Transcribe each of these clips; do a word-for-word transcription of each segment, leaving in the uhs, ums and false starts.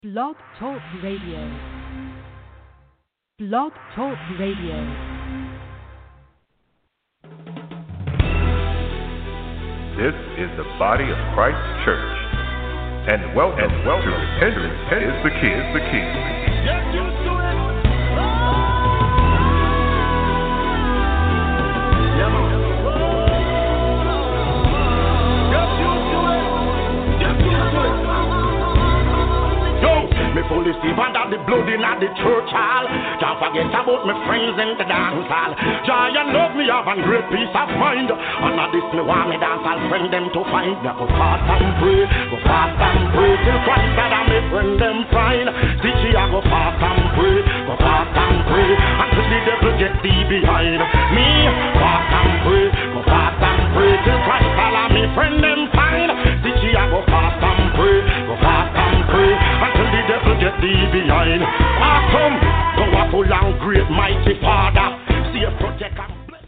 Blog Talk Radio. Blog Talk Radio. This is the body of Christ Church, and welcome, and welcome to Repentance is the Key. Is the key. Get used to it. Me fully see under the blood in the church hall. Can't forget about my friends in the dance hall. Joy and love me have and great peace of mind. And now this me want me dance I'll friend them to find. Me go fast and pray, go fast and pray till Christ that I me friend them find. Teach you I go fast and pray, go fast and pray until the devil get thee behind me. Fast and pray, go fast and pray till Christ that I me friend them find. Teach you I go fast and pray, go fast and pray until the devil get thee behind. Awesome, powerful and great, mighty Father, save, protect and bless.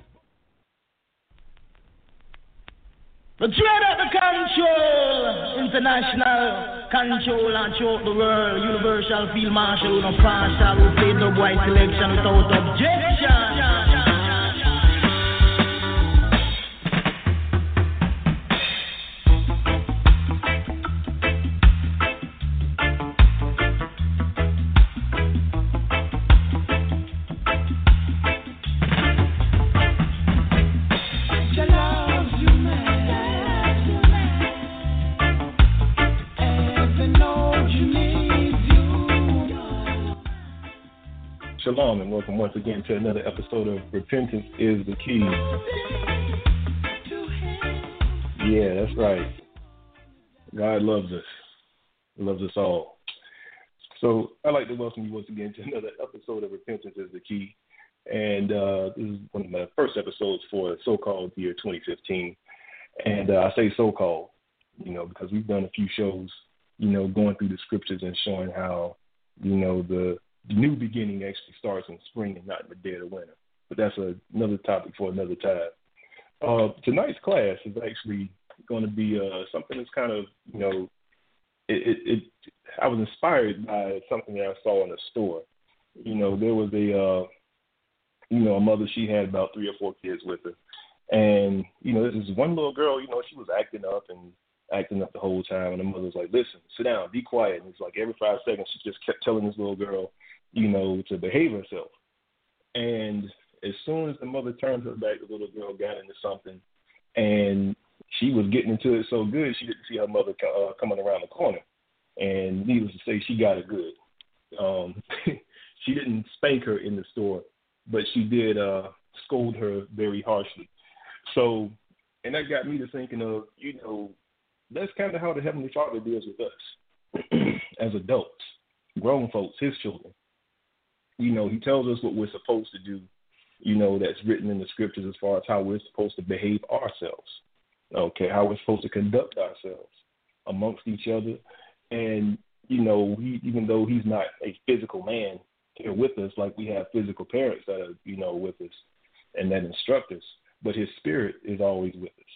The dread of the control, international control and choke the world, universal field marshal, no partial, who played the white selection without objection. Shalom and welcome once again to another episode of Repentance is the Key. Yeah, that's right. God loves us. He loves us all. So I'd like to welcome you once again to another episode of Repentance is the Key. And uh, this is one of my first episodes for the so-called year twenty fifteen. And uh, I say so-called, you know, because we've done a few shows, you know, going through the scriptures and showing how, you know, the The new beginning actually starts in spring and not in the dead of winter. But that's a, another topic for another time. Uh, tonight's class is actually going to be uh, something that's kind of, you know, it, it, it. I was inspired by something that I saw in a store. You know, there was a, uh, you know, a mother, she had about three or four kids with her. And, you know, this is one little girl, you know, she was acting up and acting up the whole time. And the mother was like, listen, sit down, be quiet. And it's like every five seconds she just kept telling this little girl, you know, to behave herself. And as soon as the mother turned her back, the little girl got into something, and she was getting into it so good she didn't see her mother uh, coming around the corner. And needless to say, she got it good. Um, she didn't spank her in the store, but she did uh, scold her very harshly. So, and that got me to thinking of, you know, that's kind of how the Heavenly Father deals with us as adults, grown folks, his children. You know, he tells us what we're supposed to do, you know, that's written in the scriptures as far as how we're supposed to behave ourselves, okay, how we're supposed to conduct ourselves amongst each other. And, you know, he, even though he's not a physical man here with us, like we have physical parents that are, you know, with us and that instruct us, but his spirit is always with us.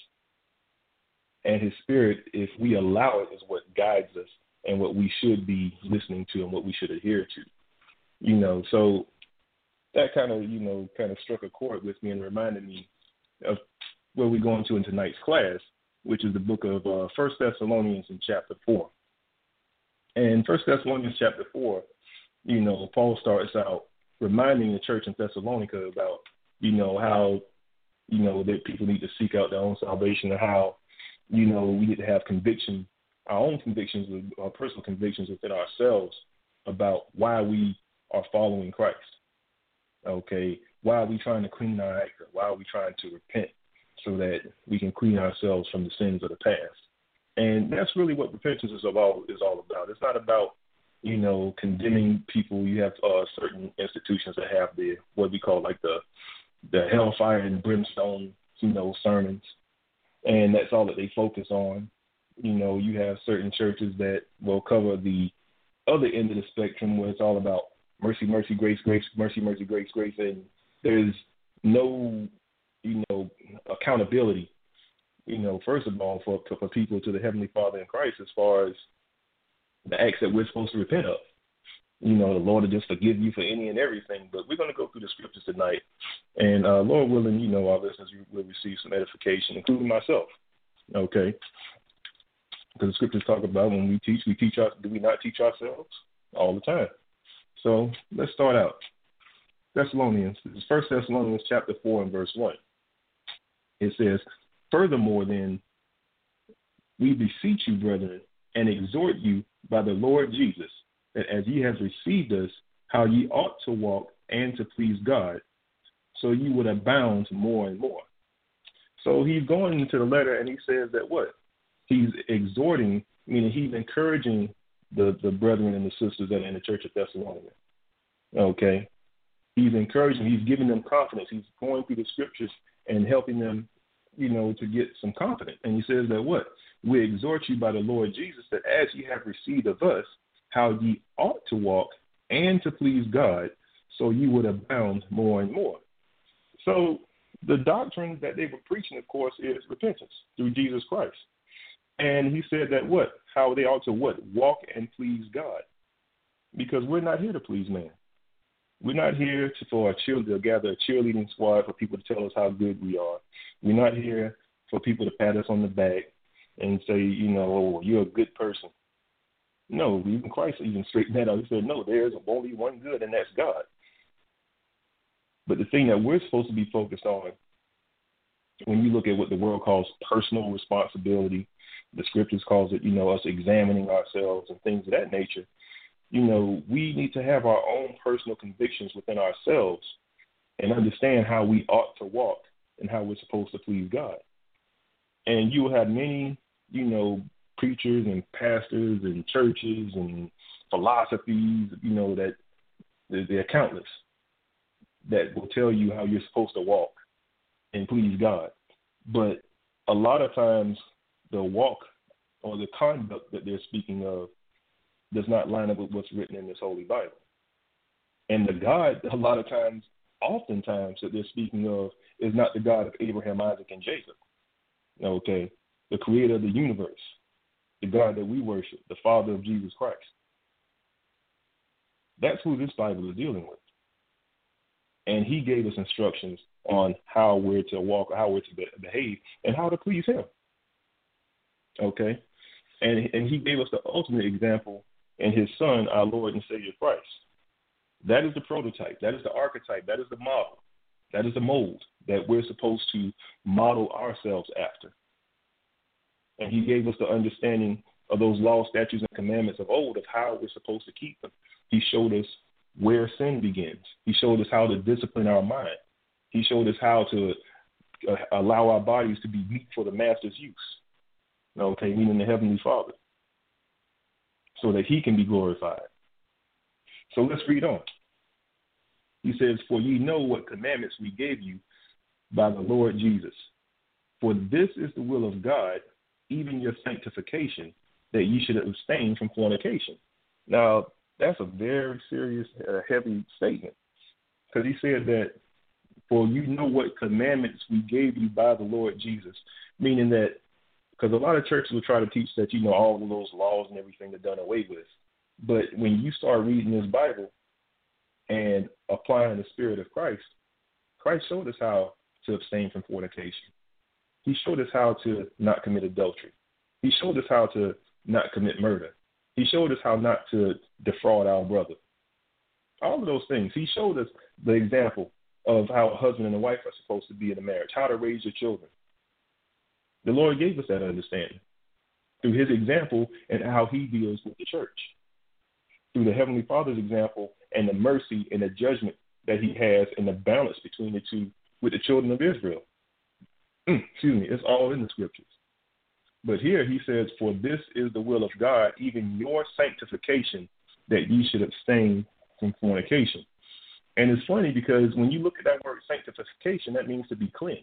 And his spirit, if we allow it, is what guides us and what we should be listening to and what we should adhere to. You know, so that kind of, you know, kind of struck a chord with me and reminded me of where we're going to in tonight's class, which is the book of uh, First Thessalonians in chapter four. And First Thessalonians chapter four, you know, Paul starts out reminding the church in Thessalonica about, you know, how, you know, that people need to seek out their own salvation and how, you know, we need to have conviction, our own convictions, our personal convictions within ourselves about why we are following Christ. Okay, why are we trying to clean our act? Why are we trying to repent so that we can clean ourselves from the sins of the past? And that's really what repentance is all is all about. It's not about, you know, condemning people. You have uh, certain institutions that have the what we call like the the hellfire and brimstone, you know, sermons, and that's all that they focus on. You know, you have certain churches that will cover the other end of the spectrum where it's all about mercy, mercy, grace, grace, mercy, mercy, grace, grace, and there's no, you know, accountability, you know, first of all, for for people to the Heavenly Father in Christ as far as the acts that we're supposed to repent of. You know, the Lord will just forgive you for any and everything. But we're going to go through the scriptures tonight. And uh, Lord willing, you know, our listeners will receive some edification, including myself. Okay? Because the scriptures talk about when we teach, we teach our, do we not teach ourselves? All the time. So let's start out. Thessalonians, this is First Thessalonians chapter four and verse one. It says, furthermore, then, we beseech you, brethren, and exhort you by the Lord Jesus, that as ye have received us, how ye ought to walk and to please God, so you would abound more and more. So he's going into the letter and he says that what? He's exhorting, meaning he's encouraging the, the brethren and the sisters that are in the church of Thessalonica. Okay? He's encouraging, he's giving them confidence. He's going through the scriptures and helping them, you know, to get some confidence. And he says that what? We exhort you by the Lord Jesus, that as ye have received of us, how ye ought to walk and to please God, so you would abound more and more. So the doctrine that they were preaching, of course, is repentance through Jesus Christ. And he said that what? How they ought to what? Walk and please God. Because we're not here to please man. We're not here to, for a cheer, to gather a cheerleading squad for people to tell us how good we are. We're not here for people to pat us on the back and say, you know, oh, you're a good person. No, even Christ even straightened that out. He said, no, there's only one good, and that's God. But the thing that we're supposed to be focused on, when you look at what the world calls personal responsibility, the scriptures calls it, you know, us examining ourselves and things of that nature, you know, we need to have our own personal convictions within ourselves and understand how we ought to walk and how we're supposed to please God. And you will have many, you know, preachers and pastors and churches and philosophies, you know, that they're countless, that will tell you how you're supposed to walk and please God. But a lot of times the walk or the conduct that they're speaking of does not line up with what's written in this Holy Bible. And the God, a lot of times, oftentimes, that they're speaking of is not the God of Abraham, Isaac, and Jacob. Okay, the creator of the universe, the God that we worship, the Father of Jesus Christ. That's who this Bible is dealing with. And he gave us instructions on how we're to walk, how we're to be- behave, and how to please him. Okay? And, and he gave us the ultimate example in his Son, our Lord and Savior Christ. That is the prototype. That is the archetype. That is the model. That is the mold that we're supposed to model ourselves after. And he gave us the understanding of those laws, statutes, and commandments of old of how we're supposed to keep them. He showed us where sin begins. He showed us how to discipline our mind. He showed us how to uh, allow our bodies to be meat for the master's use. Okay, meaning the Heavenly Father, so that he can be glorified. So let's read on. He says, for ye know what commandments we gave you by the Lord Jesus. For this is the will of God, even your sanctification, that ye should abstain from fornication. Now, that's a very serious, uh, heavy statement, because he said that, for you know what commandments we gave you by the Lord Jesus, meaning that, because a lot of churches will try to teach that, you know, all of those laws and everything are done away with. But when you start reading this Bible and applying the Spirit of Christ, Christ showed us how to abstain from fornication. He showed us how to not commit adultery. He showed us how to not commit murder. He showed us how not to defraud our brother. All of those things. He showed us the example of how a husband and a wife are supposed to be in a marriage, how to raise your children. The Lord gave us that understanding through his example and how he deals with the church, through the Heavenly Father's example and the mercy and the judgment that he has and the balance between the two with the children of Israel. Mm, excuse me, it's all in the scriptures. But here he says, for this is the will of God, even your sanctification, that ye should abstain from fornication. And it's funny because when you look at that word sanctification, that means to be cleansed.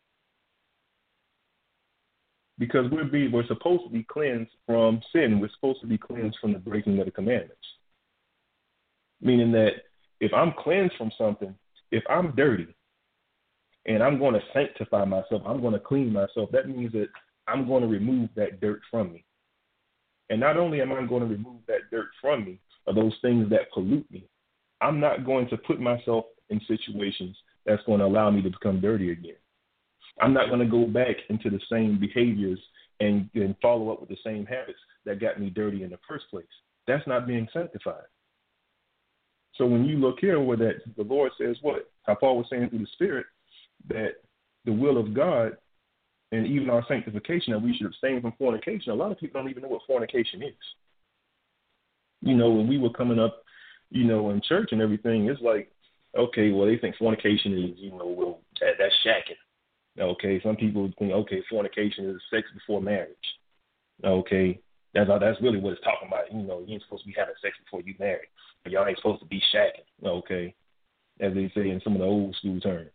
Because we're, be, we're supposed to be cleansed from sin. We're supposed to be cleansed from the breaking of the commandments. Meaning that if I'm cleansed from something, if I'm dirty and I'm going to sanctify myself, I'm going to clean myself, that means that I'm going to remove that dirt from me. And not only am I going to remove that dirt from me, or those things that pollute me, I'm not going to put myself in situations that's going to allow me to become dirty again. I'm not going to go back into the same behaviors and, and follow up with the same habits that got me dirty in the first place. That's not being sanctified. So when you look here where that the Lord says what? How Paul was saying through the Spirit that the will of God and even our sanctification, that we should abstain from fornication. A lot of people don't even know what fornication is. You know, when we were coming up, you know, in church and everything, it's like, okay, well, they think fornication is, you know, well, that, that's shacking. Okay, some people think, okay, fornication is sex before marriage. Okay, that's that's really what it's talking about. You know, you ain't supposed to be having sex before you marry. Y'all ain't supposed to be shacking. Okay, as they say in some of the old school terms.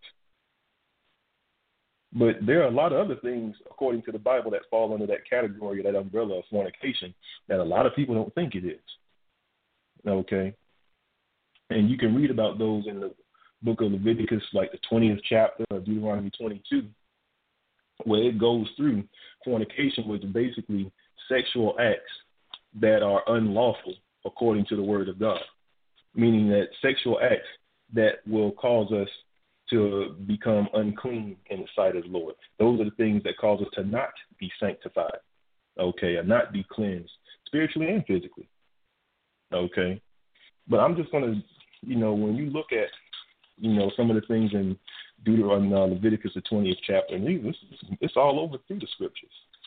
But there are a lot of other things, according to the Bible, that fall under that category, that umbrella of fornication, that a lot of people don't think it is. Okay, and you can read about those in the book of Leviticus, like the twentieth chapter of Deuteronomy twenty-two, where it goes through fornication, which is basically sexual acts that are unlawful according to the word of God, meaning that sexual acts that will cause us to become unclean in the sight of the Lord. Those are the things that cause us to not be sanctified, okay, or not be cleansed spiritually and physically, okay. But I'm just going to, you know, when you look at, you know, some of the things in Deuteronomy, uh, Leviticus, the twentieth chapter, and it's, it's all over through the scriptures,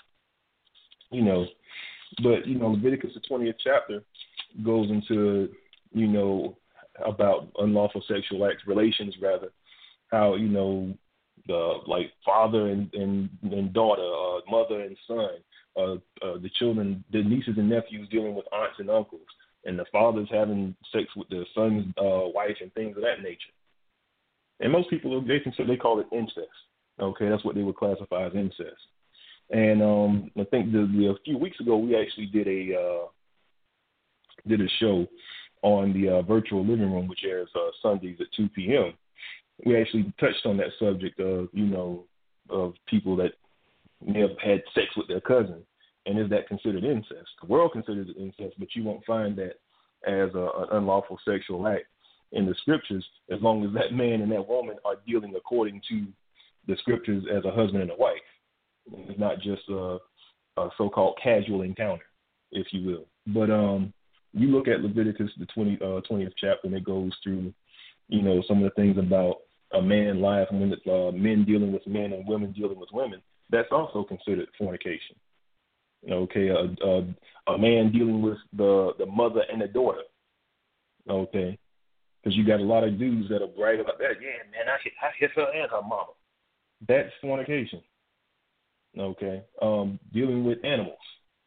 you know. But, you know, Leviticus, the twentieth chapter goes into, you know, about unlawful sexual acts, relations rather, how, you know, the like father and, and, and daughter, uh, mother and son, uh, uh, the children, the nieces and nephews dealing with aunts and uncles, and the father's having sex with the son's uh, wife and things of that nature. And most people, they consider, they call it incest. Okay, that's what they would classify as incest. And um, I think the, the, a few weeks ago, we actually did a uh, did a show on the uh, virtual living room, which airs uh, Sundays at two p.m. We actually touched on that subject of, you know, of people that may have had sex with their cousin, and is that considered incest? The world considers it incest, but you won't find that as a, an unlawful sexual act in the scriptures, as long as that man and that woman are dealing according to the scriptures as a husband and a wife. It's not just a, a so-called casual encounter, if you will. But um, you look at Leviticus, the twentieth, uh, twentieth chapter, and it goes through, you know, some of the things about a man life, and when it's, uh, men dealing with men and women dealing with women. That's also considered fornication. Okay, a, a, a man dealing with the, the mother and the daughter. Okay, because you got a lot of dudes that'll brag about that. Yeah, man, I hit, I hit her and her mama. That's fornication. Okay, um, dealing with animals,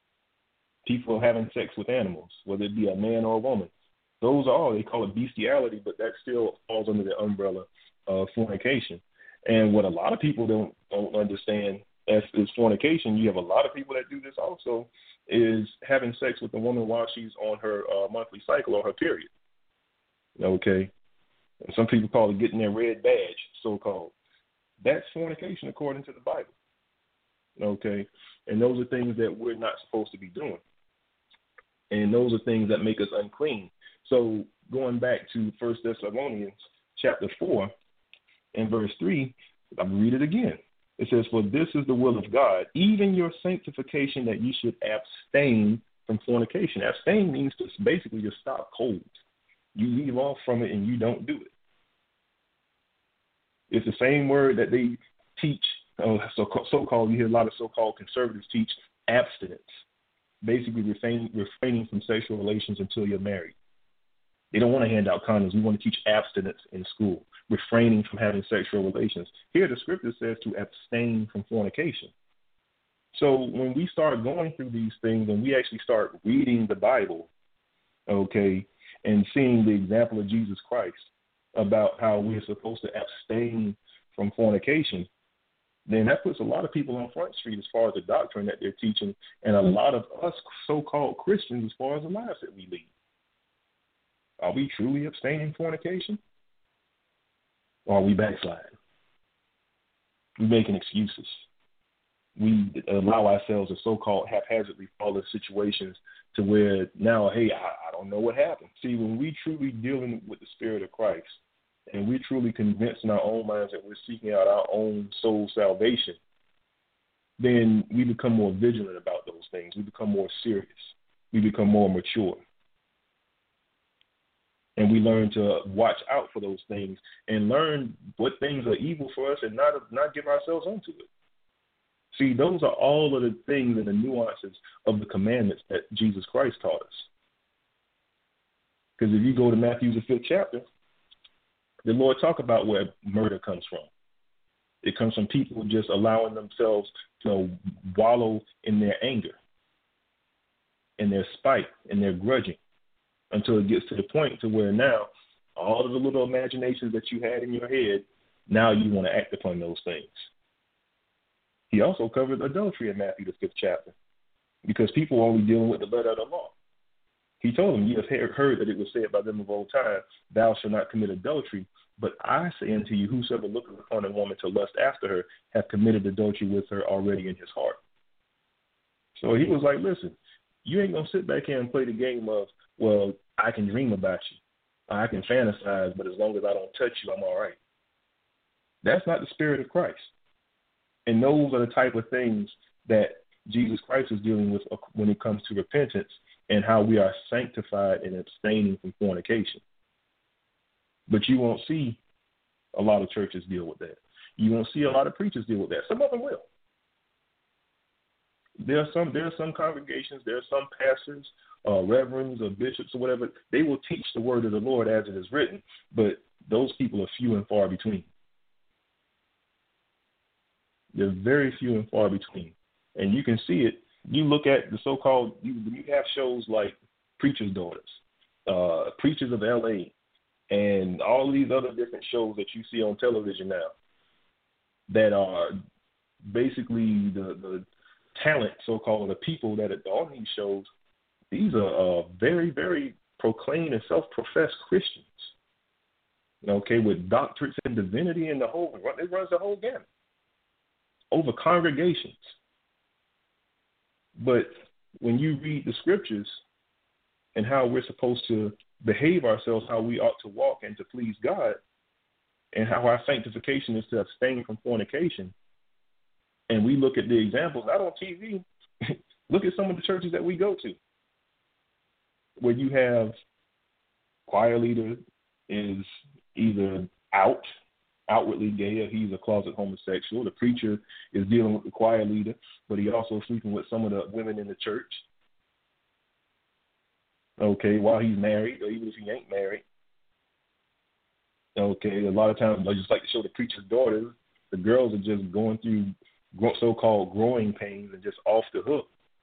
people having sex with animals, whether it be a man or a woman. Those are all, they call it bestiality, but that still falls under the umbrella of fornication. And what a lot of people don't don't understand as is fornication, you have a lot of people that do this also, is having sex with a woman while she's on her uh, monthly cycle or her period. Okay, and some people call it getting their red badge, so-called. That's fornication according to the Bible. Okay, and those are things that we're not supposed to be doing. And those are things that make us unclean. So going back to First Thessalonians chapter four and verse three, I'll read it again. It says, "For this is the will of God, even your sanctification, that you should abstain from fornication." Abstain means to basically just stop cold. You leave off from it and you don't do it. It's the same word that they teach. Oh, so so-called, you hear a lot of so-called conservatives teach abstinence, basically refraining, refraining from sexual relations until you're married. They don't want to hand out condoms. We want to teach abstinence in school, refraining from having sexual relations. Here the scripture says to abstain from fornication. So when we start going through these things and we actually start reading the Bible, okay, and seeing the example of Jesus Christ about how we're supposed to abstain from fornication, then that puts a lot of people on Front Street as far as the doctrine that they're teaching, and a lot of us so-called Christians as far as the lives that we lead. Are we truly abstaining from fornication? Or are we backsliding? We're making excuses. we allow ourselves to so-called haphazardly fall into situations to where now, hey, I, I don't know what happened. See, when we truly dealing with the Spirit of Christ and we truly convinced in our own minds that we're seeking out our own soul salvation, then we become more vigilant about those things. We become more serious. We become more mature. And we learn to watch out for those things and learn what things are evil for us and not not give ourselves onto it. See, those are all of the things and the nuances of the commandments that Jesus Christ taught us. Because if you go to Matthew, the fifth chapter, the Lord talk about where murder comes from. It comes from people just allowing themselves to wallow in their anger, in their spite, in their grudging, until it gets to the point to where now all of the little imaginations that you had in your head, now you want to act upon those things. He also covered adultery in Matthew, the fifth chapter, because people are only dealing with the letter of the law. He told them, you have heard that it was said by them of old time, thou shalt not commit adultery. But I say unto you, whosoever looketh upon a woman to lust after her hath committed adultery with her already in his heart. So he was like, listen, you ain't going to sit back here and play the game of, well, I can dream about you. I can fantasize, but as long as I don't touch you, I'm all right. That's not the Spirit of Christ. And those are the type of things that Jesus Christ is dealing with when it comes to repentance and how we are sanctified and abstaining from fornication. But you won't see a lot of churches deal with that. You won't see a lot of preachers deal with that. Some of them will. There are some there are some congregations, there are some pastors, uh, reverends or bishops or whatever, they will teach the word of the Lord as it is written, but those people are few and far between. They're very few and far between. And you can see it. You look at the so-called, you, you have shows like Preacher's Daughters, uh, Preachers of L A, and all these other different shows that you see on television now that are basically the, the talent, so-called, the people that are on these shows. These are uh, very, very proclaimed and self-professed Christians, okay, with doctorates in divinity and the whole, it runs the whole gamut over congregations. But when you read the scriptures and how we're supposed to behave ourselves, how we ought to walk and to please God, and how our sanctification is to abstain from fornication, and we look at the examples, not on T V, look at some of the churches that we go to, where you have choir leader is either out, outwardly gay, or he's a closet homosexual. The preacher is dealing with the choir leader, but he also sleeping with some of the women in the church. Okay, while he's married, or even if he ain't married. Okay, a lot of times I just like to show the preacher's daughters. The girls are just going through so-called growing pains and just off the hook.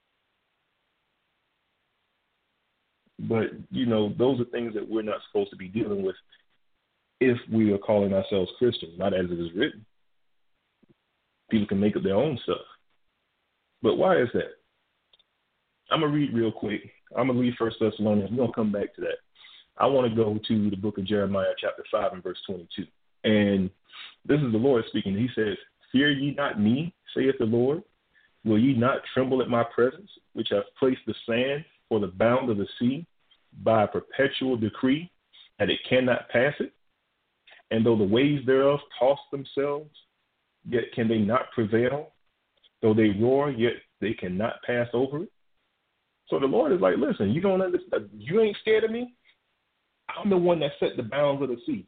But, you know, those are things that we're not supposed to be dealing with if we are calling ourselves Christians, not as it is written. People can make up their own stuff. But why is that? I'm going to read real quick. I'm going to read First Thessalonians. We're going to come back to that. I want to go to the book of Jeremiah, chapter five, and verse twenty-two. And this is the Lord speaking. He says, fear ye not me, saith the Lord. Will ye not tremble at my presence, which hath placed the sand for the bound of the sea by a perpetual decree, that it cannot pass it? And though the waves thereof toss themselves, yet can they not prevail. Though they roar, yet they cannot pass over it. So the Lord is like, listen, you don't understand. You ain't scared of me? I'm the one that set the bounds of the sea.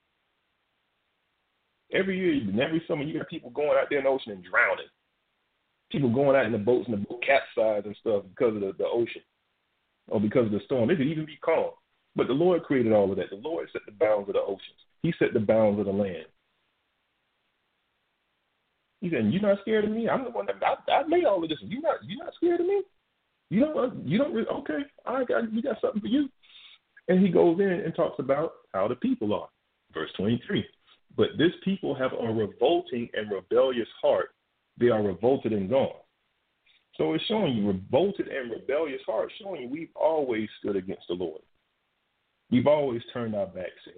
Every year and every summer, you got people going out there in the ocean and drowning. People going out in the boats and the boat capsize and stuff because of the, the ocean or because of the storm. It could even be calm. But the Lord created all of that. The Lord set the bounds of the oceans. He set the bounds of the land. He said, you're not scared of me? I'm the one that I, I made all of this. You're not, you're not scared of me? You don't, you don't really, okay, I got, we got something for you. And he goes in and talks about how the people are. Verse twenty-three. But this people have a revolting and rebellious heart. They are revolted and gone. So it's showing you revolted and rebellious heart, showing you we've always stood against the Lord. We've always turned our backs to him.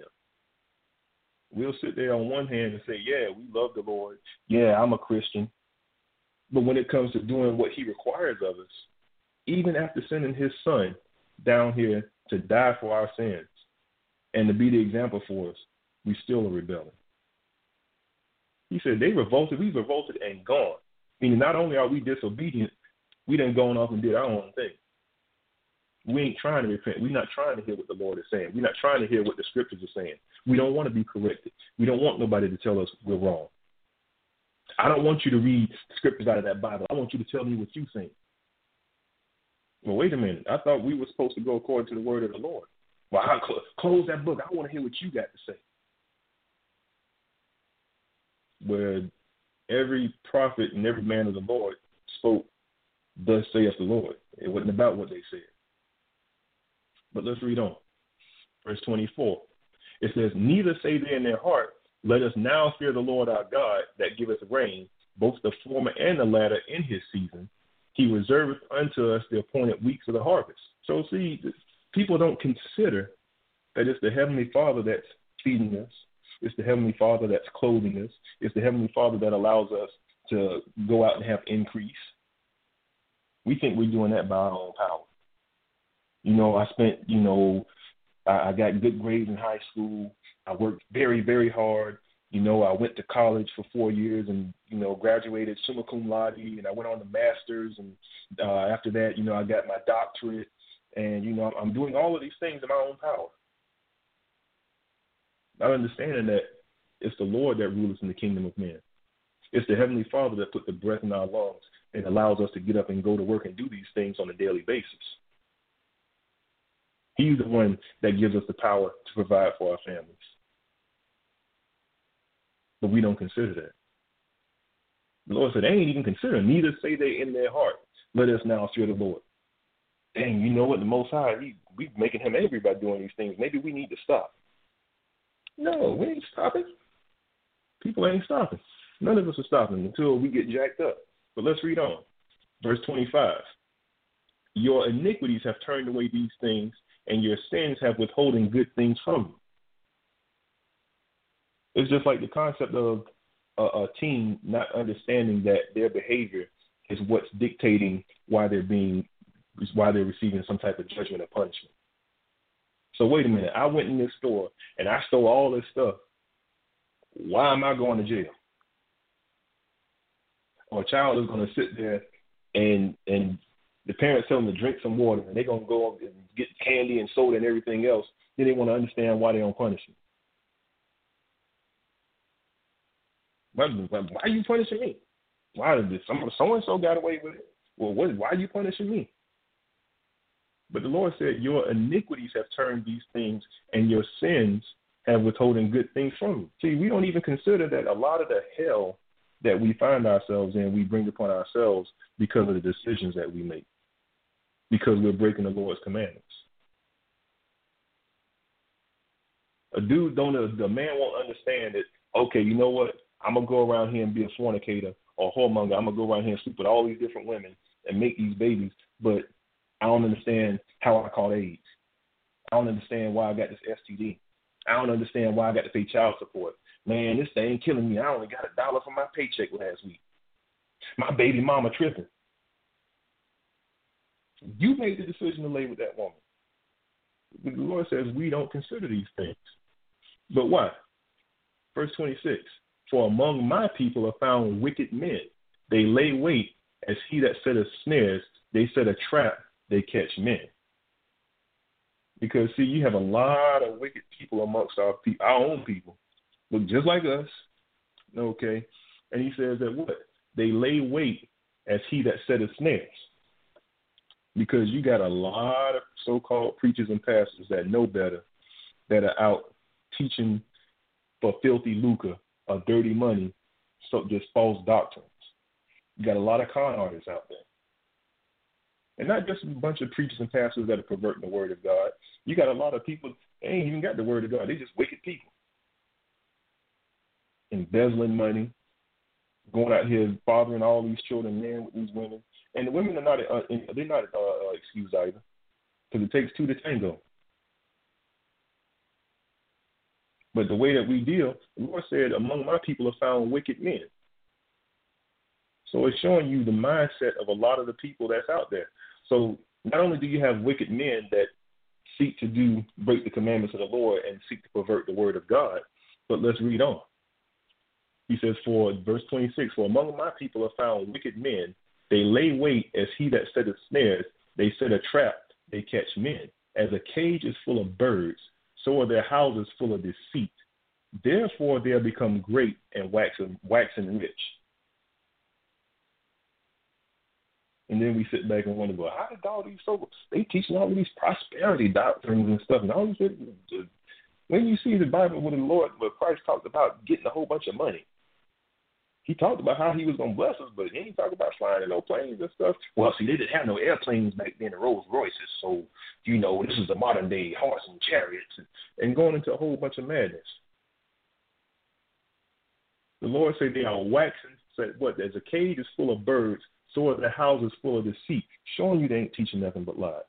We'll sit there on one hand and say, yeah, we love the Lord. Yeah, I'm a Christian. But when it comes to doing what he requires of us, even after sending his son down here to die for our sins and to be the example for us, we still are rebelling. He said they revolted, we revolted and gone. Meaning not only are we disobedient, we done gone off and did our own thing. We ain't trying to repent. We're not trying to hear what the Lord is saying. We're not trying to hear what the scriptures are saying. We don't want to be corrected. We don't want nobody to tell us we're wrong. I don't want you to read scriptures out of that Bible. I want you to tell me what you think. Well, wait a minute. I thought we were supposed to go according to the word of the Lord. Well, I'll cl- close that book. I want to hear what you got to say. Where every prophet and every man of the Lord spoke, thus saith the Lord. It wasn't about what they said. But let's read on. Verse twenty-four. It says, neither say they in their heart, let us now fear the Lord our God that giveth rain, both the former and the latter in his season. He reserveth unto us the appointed weeks of the harvest. So see, people don't consider that it's the Heavenly Father that's feeding us. It's the Heavenly Father that's clothing us. It's the Heavenly Father that allows us to go out and have increase. We think we're doing that by our own power. You know, I spent, you know, I, I got good grades in high school. I worked very, very hard. You know, I went to college for four years and, you know, graduated summa cum laude, and I went on to master's. And uh, after that, you know, I got my doctorate. And, you know, I'm doing all of these things in my own power. Not understanding that it's the Lord that rules in the kingdom of men. It's the Heavenly Father that put the breath in our lungs and allows us to get up and go to work and do these things on a daily basis. He's the one that gives us the power to provide for our families. But we don't consider that. The Lord said, they ain't even consider, neither say they in their heart, let us now fear the Lord. Dang, you know what? The Most High, he, we making him angry by doing these things. Maybe we need to stop. No, we ain't stopping. People ain't stopping. None of us are stopping until we get jacked up. But let's read on. Verse twenty-five. Your iniquities have turned away these things, and your sins have withholden good things from you. It's just like the concept of a, a teen not understanding that their behavior is what's dictating why they're being, why they're receiving some type of judgment or punishment. So wait a minute, I went in this store and I stole all this stuff. Why am I going to jail? Or a child is going to sit there and and the parents tell them to drink some water and they're going to go and get candy and soda and everything else. Then they want to understand why they don't punish them. Why, why are you punishing me? Why did this? So-and-so got away with it. Well, what, why are you punishing me? But the Lord said, your iniquities have turned these things, and your sins have withholden good things from you. See, we don't even consider that a lot of the hell that we find ourselves in, we bring upon ourselves because of the decisions that we make, because we're breaking the Lord's commandments. A dude don't, the man won't understand that, okay, you know what? I'm going to go around here and be a fornicator or a whoremonger. I'm going to go around here and sleep with all these different women and make these babies, but I don't understand how I caught AIDS. I don't understand why I got this S T D. I don't understand why I got to pay child support. Man, this thing killing me. I only got a dollar from my paycheck last week. My baby mama tripping. You made the decision to lay with that woman. The Lord says we don't consider these things. But why? Verse twenty-six, for among my people are found wicked men. They lay wait as he that setteth snares. They set a trap. They catch men. Because, see, you have a lot of wicked people amongst our pe- our own people, look just like us, okay? And he says that what? They lay wait as he that setteth snares. Because you got a lot of so-called preachers and pastors that know better, that are out teaching for filthy lucre or dirty money, so just false doctrines. You got a lot of con artists out there. And not just a bunch of preachers and pastors that are perverting the word of God. You got a lot of people, they ain't even got the word of God. They just wicked people. Embezzling money, going out here fathering all these children, man, with these women. And the women are not, uh, they're not uh, excused either, because it takes two to tango. But the way that we deal, the Lord said, among my people are found wicked men. So it's showing you the mindset of a lot of the people that's out there. So not only do you have wicked men that seek to do break the commandments of the Lord and seek to pervert the word of God, but let's read on. He says, for verse twenty-six, for among my people are found wicked men. They lay wait as he that setteth snares. They set a trap, they catch men. As a cage is full of birds, so are their houses full of deceit. Therefore they are become great and waxen, waxen rich. And then we sit back and wonder, well, how did all these folks, they teaching all of these prosperity doctrines and stuff, and all these, when you see the Bible where the Lord, where Christ talked about getting a whole bunch of money, he talked about how he was going to bless us, but he ain't talking about flying in no planes and stuff. Well, see, they didn't have no airplanes back then, the Rolls Royces, so, you know, this is the modern day horse and chariots, and, and going into a whole bunch of madness. The Lord said they are waxing, said what, as a cage is full of birds, so are the houses full of deceit, showing you they ain't teaching nothing but lies.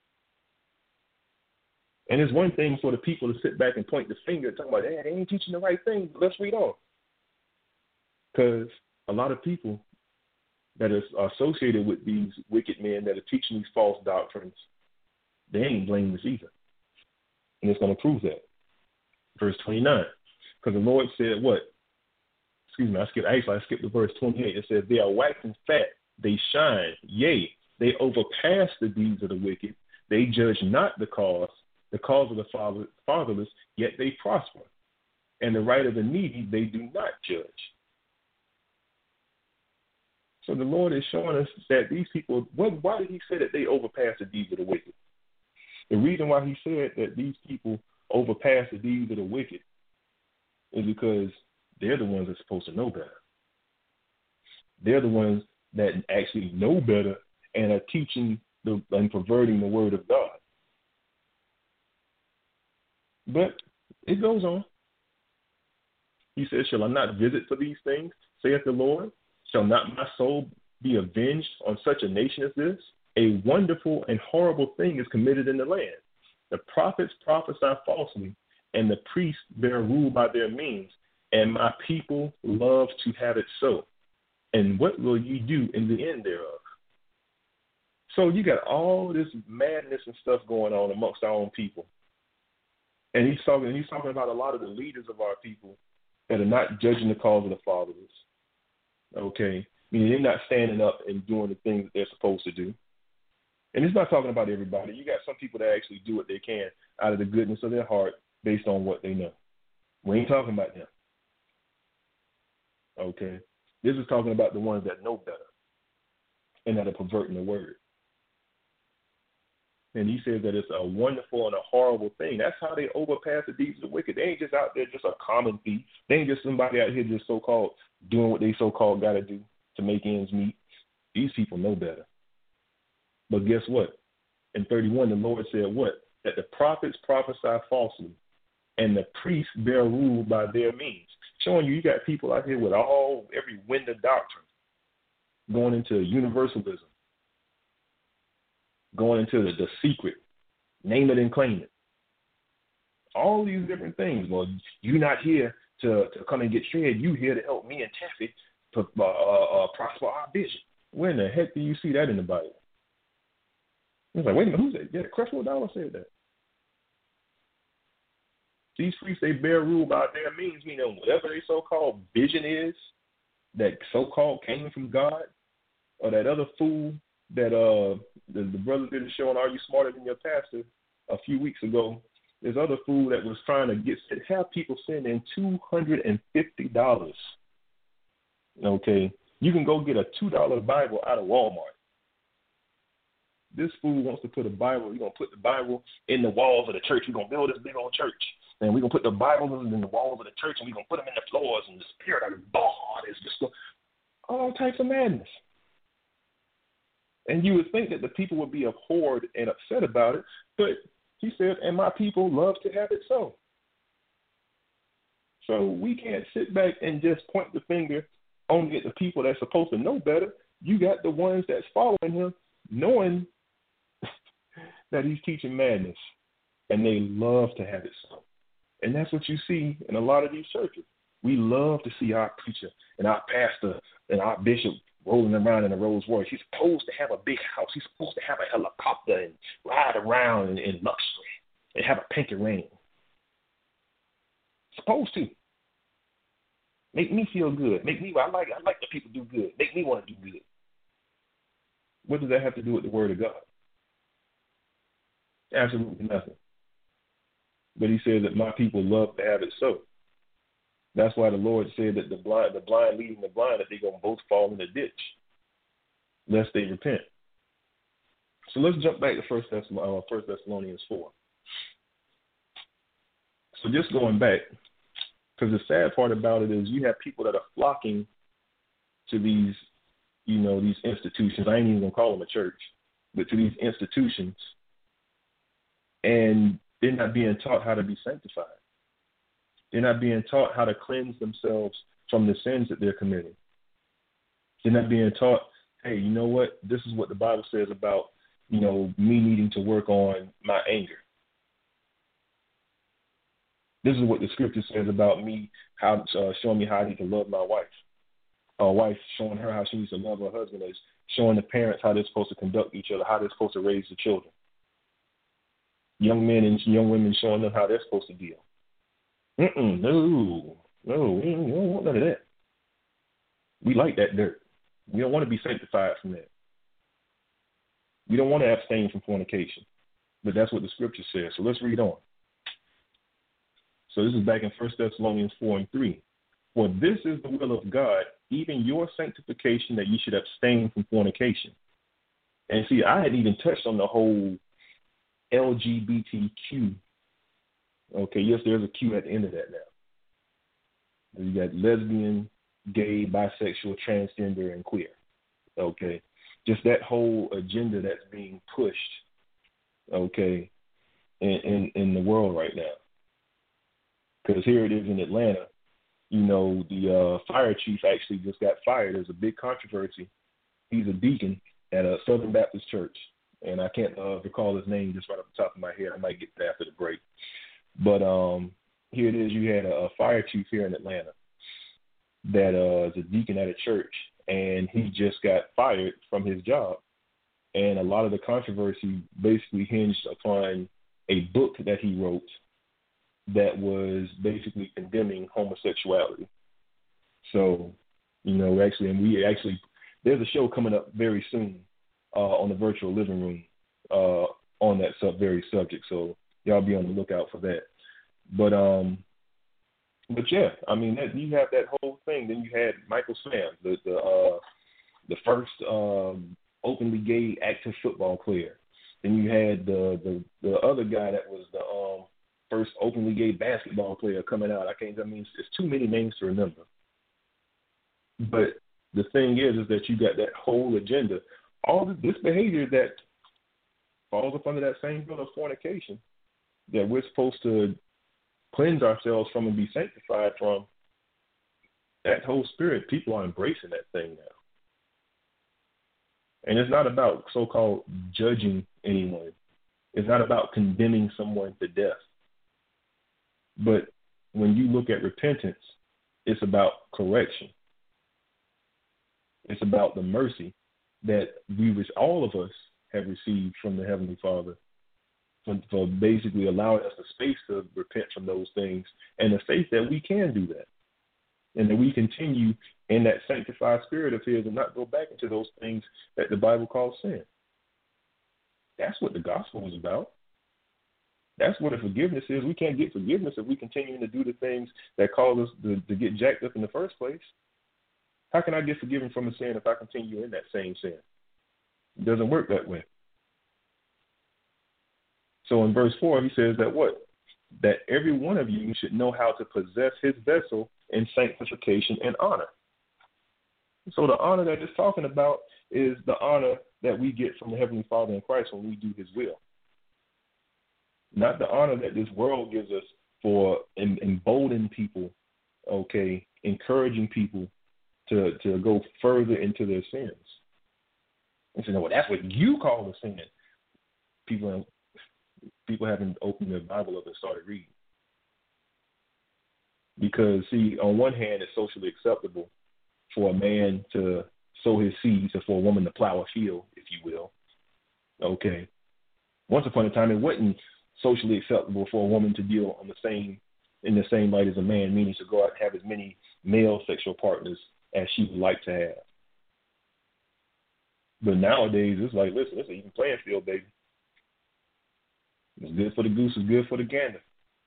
And it's one thing for the people to sit back and point the finger, talking about, hey, they ain't teaching the right thing. Let's read on. Because a lot of people that are associated with these wicked men that are teaching these false doctrines, they ain't blameless either. And it's going to prove that. Verse twenty-nine. Because the Lord said what? Excuse me, I skipped, actually, I skipped the verse twenty-eight. It says, they are waxing fat, they shine, yea, they overpass the deeds of the wicked. They judge not the cause, the cause of the father, fatherless, yet they prosper. And the right of the needy they do not judge. So the Lord is showing us that these people, what, why did he say that they overpass the deeds of the wicked? The reason why he said that these people overpass the deeds of the wicked is because they're the ones that's supposed to know better. They're the ones that actually know better and are teaching the, and perverting the word of God. But it goes on. He says, shall I not visit for these things, saith the Lord? Shall not my soul be avenged on such a nation as this? A wonderful and horrible thing is committed in the land. The prophets prophesy falsely, and the priests bear rule by their means, and my people love to have it so. And what will ye do in the end thereof? So you got all this madness and stuff going on amongst our own people. And he's talking, he's talking about a lot of the leaders of our people that are not judging the cause of the fatherless. Okay, I mean, they're not standing up and doing the things that they're supposed to do. And it's not talking about everybody. You got some people that actually do what they can out of the goodness of their heart based on what they know. We ain't talking about them. Okay, this is talking about the ones that know better and that are perverting the word. And he says that it's a wonderful and a horrible thing. That's how they overpass the deeds of the wicked. They ain't just out there just a common thief. They ain't just somebody out here just so-called doing what they so-called got to do to make ends meet. These people know better. But guess what? In thirty-one, the Lord said what? That the prophets prophesy falsely and the priests bear rule by their means. Showing you, you got people out here with all, every wind of doctrine going into universalism, going into the, the secret, name it and claim it. All these different things. Well, you're not here to, to come and get fed. You here to help me and Taffy to uh, uh, prosper our vision. Where in the heck do you see that in the Bible? It's like, wait a minute, who's that? Yeah, Creflo Dollar said that. These priests, they bear rule by their means, meaning whatever their so-called vision is that so-called came from God, or that other fool that uh the, the brother did a show on Are You Smarter Than Your Pastor a few weeks ago. This other fool that was trying to get have people send in two hundred fifty dollars. Okay, you can go get a two dollar Bible out of Walmart. This fool wants to put a Bible. We're gonna put the Bible in the walls of the church. We're gonna build this big old church, and we're gonna put the Bible in the walls of the church, and we're gonna put them in the floors, and the spirit of God is just going, all types of madness. And you would think that the people would be abhorred and upset about it, but he said, and my people love to have it so. So we can't sit back and just point the finger only at the people that's supposed to know better. You got the ones that's following him, knowing that he's teaching madness, and they love to have it so. And that's what you see in a lot of these churches. We love to see our preacher and our pastor and our bishop rolling around in a Rolls Royce. He's supposed to have a big house. He's supposed to have a helicopter and ride around in, in luxury and have a pinky ring. Supposed to. Make me feel good. Make me, I like, I like the people do good. Make me want to do good. What does that have to do with the Word of God? Absolutely nothing. But he said that my people love to have it so. That's why the Lord said that the blind, the blind leading the blind, that they're going to both fall in the ditch, lest they repent. So let's jump back to First Thessalonians four. So just going back, because the sad part about it is you have people that are flocking to these, you know, these institutions. I ain't even going to call them a church, but to these institutions, and they're not being taught how to be sanctified. They're not being taught how to cleanse themselves from the sins that they're committing. They're not being taught, hey, you know what? This is what the Bible says about, you know, me needing to work on my anger. This is what the scripture says about me, how uh, showing me how I need to love my wife. A wife showing her how she needs to love her husband, is showing the parents how they're supposed to conduct each other, how they're supposed to raise the children. Young men and young women showing them how they're supposed to deal. Mm-mm, no, no, we don't, we don't want none of that. We like that dirt. We don't want to be sanctified from that. We don't want to abstain from fornication. But that's what the scripture says. So let's read on. So this is back in First Thessalonians four and three. For this is the will of God, even your sanctification, that you should abstain from fornication. And see, I had even touched on the whole L G B T Q. Okay, yes, there's a Q at the end of that now. You got lesbian, gay, bisexual, transgender, and queer. Okay, just that whole agenda that's being pushed, okay, in, in, in the world right now. Because here it is in Atlanta, you know, the uh, fire chief actually just got fired. There's a big controversy. He's a deacon at a Southern Baptist church, and I can't uh, recall his name just right off the top of my head. I might get that after the break. But um, here it is. You had a, a fire chief here in Atlanta that uh, is a deacon at a church, and he just got fired from his job. And a lot of the controversy basically hinged upon a book that he wrote that was basically condemning homosexuality. So, you know, actually, and we actually, there's a show coming up very soon uh, on the Virtual Living Room uh, on that sub very subject. So y'all be on the lookout for that. But, um, but yeah, I mean, that, you have that whole thing. Then you had Michael Sam, the the, uh, the first um, openly gay active football player. Then you had the, the the other guy that was the um, first openly gay basketball player coming out. I can't. I mean, it's too many names to remember. But the thing is, is that you got that whole agenda. All this, this behavior that falls up under that same bill of fornication that we're supposed to cleanse ourselves from and be sanctified from, that whole spirit, people are embracing that thing now. And it's not about so-called judging anyone. It's not about condemning someone to death. But when you look at repentance, it's about correction. It's about the mercy that we, all of us, have received from the Heavenly Father for, for basically allowing us the space to repent from those things, and the faith that we can do that, and that we continue in that sanctified spirit of His and not go back into those things that the Bible calls sin. That's what the gospel is about. That's what the forgiveness is. We can't get forgiveness if we continue to do the things that cause us to, to get jacked up in the first place. How can I get forgiven from a sin if I continue in that same sin? It doesn't work that way. So in verse four, he says that what? That every one of you should know how to possess his vessel in sanctification and honor. So the honor that it's talking about is the honor that we get from the Heavenly Father in Christ when we do His will. Not the honor that this world gives us for em- emboldening people, okay, encouraging people to, to go further into their sins. And say, no, well, that's what you call a sin. People, people haven't opened their Bible up and started reading. Because, see, on one hand, it's socially acceptable for a man to sow his seeds and for a woman to plow a field, if you will. Okay. Once upon a time, it wasn't socially acceptable for a woman to deal on the same in the same light as a man, meaning to go out and have as many male sexual partners as she would like to have. But nowadays, it's like, listen, it's an even playing field, baby. It's good for the goose, it's good for the gander.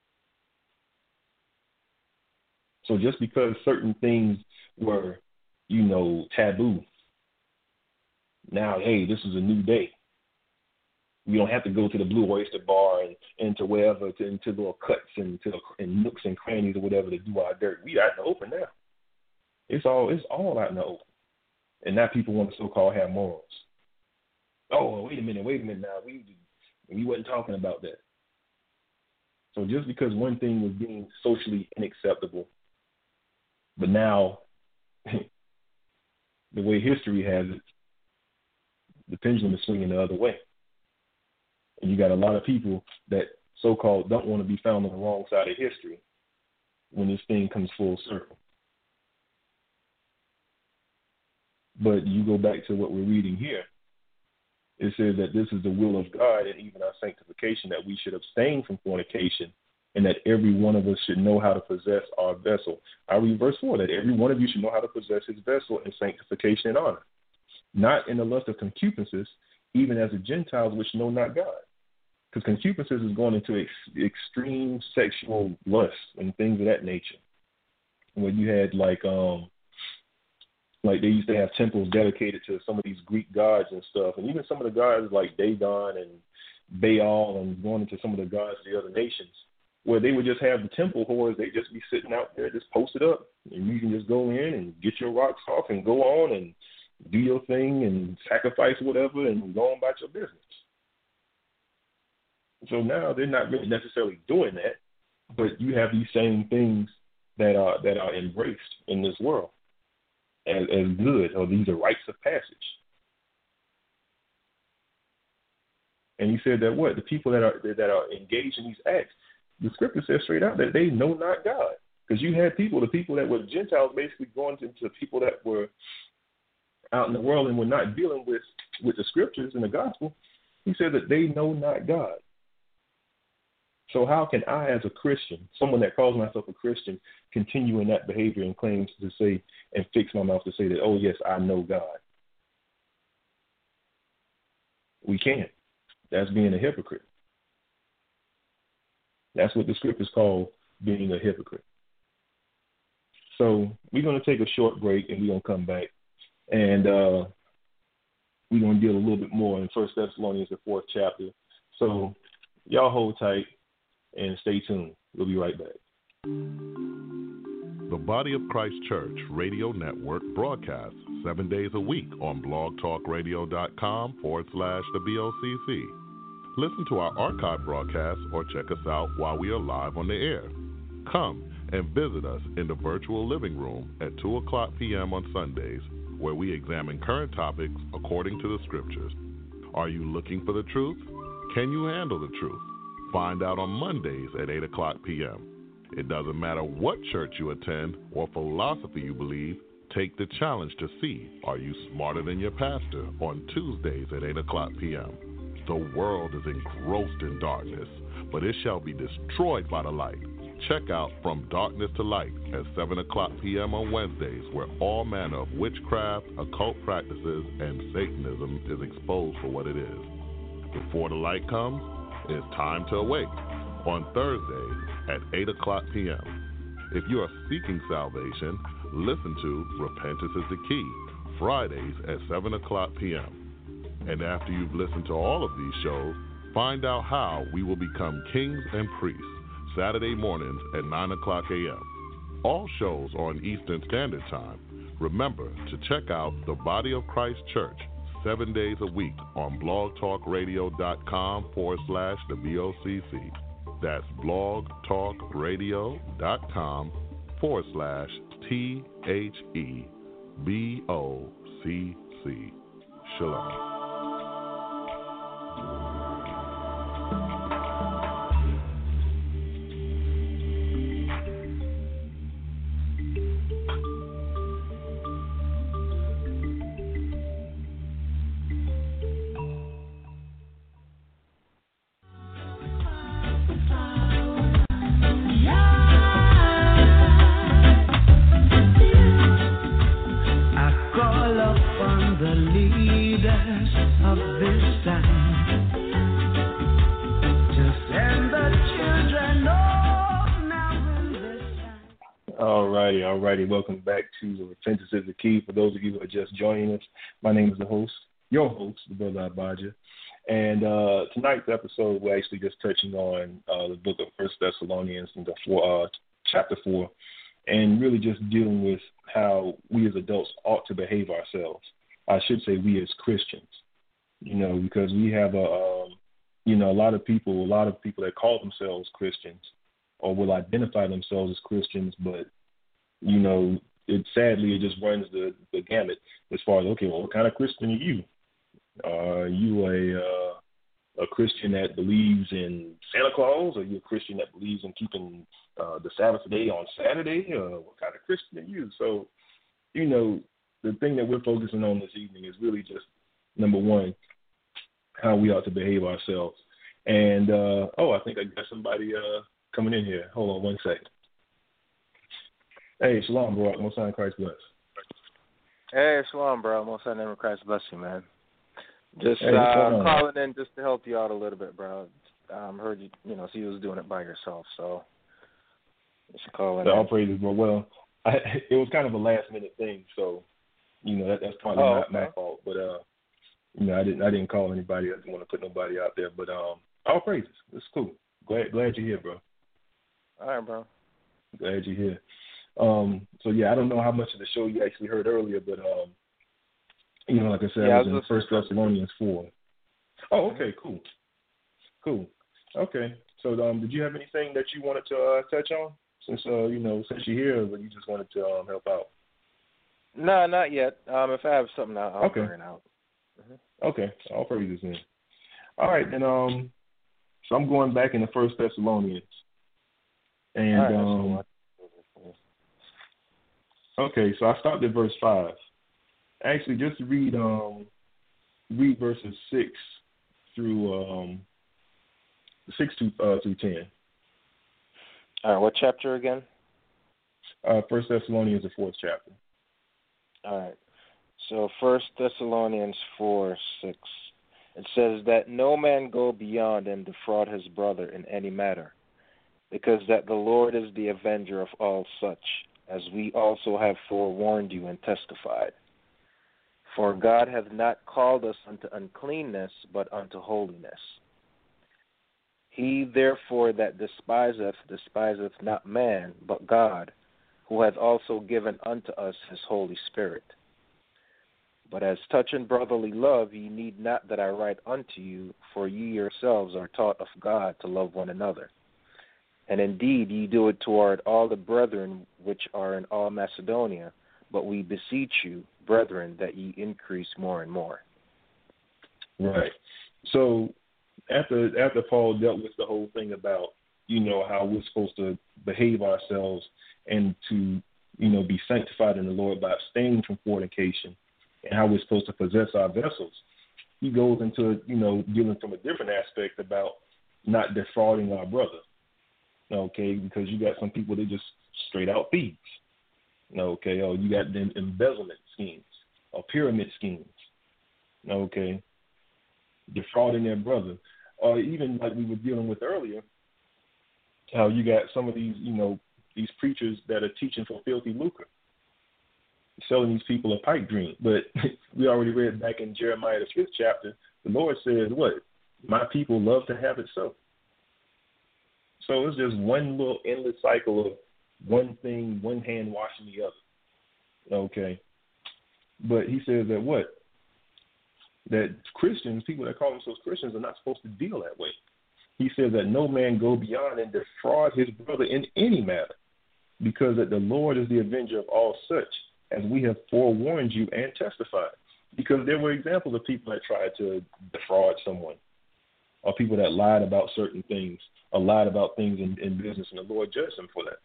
So just because certain things were, you know, taboo, now, hey, this is a new day. We don't have to go to the Blue Oyster Bar and into wherever, to, into little cuts and to and nooks and crannies or whatever to do our dirt. We out in the open now. It's all it's all out in the open. And now people want to so-called have morals. Oh, wait a minute, wait a minute now. We we wasn't talking about that. So just because one thing was being socially unacceptable, but now the way history has it, the pendulum is swinging the other way. And you got a lot of people that so-called don't want to be found on the wrong side of history when this thing comes full circle. But you go back to what we're reading here. It says that this is the will of God and even our sanctification, that we should abstain from fornication, and that every one of us should know how to possess our vessel. I read verse four, that every one of you should know how to possess his vessel in sanctification and honor, not in the lust of concupiscence, even as the Gentiles which know not God. Because concupiscence is going into ex- extreme sexual lust and things of that nature. When you had like, um, like they used to have temples dedicated to some of these Greek gods and stuff, and even some of the gods like Dagon and Baal, and going into some of the gods of the other nations, where they would just have the temple whores. They just be sitting out there, just posted up, and you can just go in and get your rocks off and go on and do your thing and sacrifice whatever and go on about your business. So now they're not really necessarily doing that, but you have these same things that are that are embraced in this world as, as good, or these are rites of passage. And he said that what? The people that are that are engaged in these acts, the scripture says straight out that they know not God. Because you had people, the people that were Gentiles, basically going into people that were out in the world and were not dealing with, with the scriptures and the gospel. He said that they know not God. So how can I, as a Christian, someone that calls myself a Christian, continue in that behavior and claims to say and fix my mouth to say that, oh, yes, I know God? We can't. That's being a hypocrite. That's what the scriptures call being a hypocrite. So we're going to take a short break, and we're going to come back. And uh, we're going to deal a little bit more in First Thessalonians, the fourth chapter. So y'all hold tight and stay tuned. We'll be right back. The Body of Christ Church Radio Network broadcasts seven days a week on blogtalkradio.com forward slash the BOCC. Listen to our archive broadcasts or check us out while we are live on the air. Come and visit us in the virtual living room at two o'clock p.m. on Sundays, where we examine current topics according to the scriptures. Are you looking for the truth? Can you handle the truth? Find out on Mondays at eight o'clock p.m. It doesn't matter what church you attend or philosophy you believe, take the challenge to see, are you smarter than your pastor, on Tuesdays at eight o'clock p.m. The world is engrossed in darkness, but it shall be destroyed by the light. Check out From Darkness to Light at seven o'clock p.m. on Wednesdays, where all manner of witchcraft, occult practices, and Satanism is exposed for what it is. Before the light comes, it's time to awake on Thursdays at eight o'clock p.m. If you are seeking salvation, listen to Repentance is the Key, Fridays at seven o'clock p.m. And after you've listened to all of these shows, find out how we will become kings and priests, Saturday mornings at nine o'clock a.m. All shows are on Eastern Standard Time. Remember to check out the Body of Christ Church seven days a week on blogtalkradio.com forward slash the BOCC. That's blogtalkradio.com forward slash T H E B O C C. Shalom. righty, all righty. Welcome back to the Repentance is the Key. For those of you who are just joining us, my name is the host, your host, the Brother Abaja. And uh, tonight's episode, we're actually just touching on uh, the book of First Thessalonians, in the four, uh, chapter four, and really just dealing with how we as adults ought to behave ourselves. I should say we as Christians, you know, because we have a, um, you know, a lot of people, a lot of people that call themselves Christians or will identify themselves as Christians, but, you know, it sadly, it just runs the, the gamut as far as, okay, well, what kind of Christian are you? Are you a uh, a Christian that believes in Santa Claus? Are you a Christian that believes in keeping uh, the Sabbath day on Saturday? Uh, what kind of Christian are you? So, you know, the thing that we're focusing on this evening is really just, number one, how we ought to behave ourselves. And, uh, oh, I think I got somebody uh, coming in here. Hold on one second. Hey, shalom, bro. Most High Christ bless. Hey, shalom, bro. Most High name of Christ bless you, man. Just hey, uh, calling in just to help you out a little bit, bro. Um, heard you, you know, so you was doing it by yourself, so just calling in. All praises, bro. Well, I, it was kind of a last minute thing, so you know that, that's probably oh, not okay. my fault. But uh, you know, I didn't, I didn't call anybody. I didn't want to put nobody out there. But um, all praises. It's cool. Glad, glad you're here, bro. All right, bro. Glad you're here. Um, so yeah, I don't know how much of the show you actually heard earlier, but um. You know, like I said, yeah, I was, I was in First Thessalonians four. Oh, okay, cool, cool. Okay, so um, did you have anything that you wanted to uh, touch on since uh, you know since you're here, or you just wanted to um, help out? No, not yet. Um, if I have something, I'll, I'll okay. bring it out. Mm-hmm. Okay, I'll probably just in. All right, then. Um, so I'm going back into First Thessalonians, and right, um, okay, so I stopped at verse five. Actually, just read um, read verses six through um, six to uh, through ten. All right, what chapter again? Uh, First Thessalonians, the fourth chapter. All right. So First Thessalonians four six. It says that no man go beyond and defraud his brother in any matter, because that the Lord is the avenger of all such, as we also have forewarned you and testified. For God hath not called us unto uncleanness, but unto holiness. He therefore that despiseth, despiseth not man, but God, who hath also given unto us his Holy Spirit. But as touching brotherly love, ye need not that I write unto you, for ye yourselves are taught of God to love one another. And indeed ye do it toward all the brethren which are in all Macedonia, but we beseech you, brethren, that ye increase more and more. Right. So after after Paul dealt with the whole thing about, you know, how we're supposed to behave ourselves and to, you know, be sanctified in the Lord by abstaining from fornication and how we're supposed to possess our vessels, he goes into, you know, dealing from a different aspect about not defrauding our brother. Okay, because you got some people that just straight out thieves. Okay, or you got them embezzlement schemes or pyramid schemes. Okay, defrauding their brother, or even like we were dealing with earlier, how you got some of these, you know, these preachers that are teaching for filthy lucre, selling these people a pipe dream. But we already read back in Jeremiah the fifth chapter, the Lord says, "What? My people love to have it so." So it's just one little endless cycle of one thing, one hand washing the other. Okay. But he says that what? That Christians, people that call themselves Christians, are not supposed to deal that way. He says that no man go beyond and defraud his brother in any matter, because that the Lord is the avenger of all such, as we have forewarned you and testified. Because there were examples of people that tried to defraud someone, or people that lied about certain things, or lied about things in, in business, and the Lord judged them for that.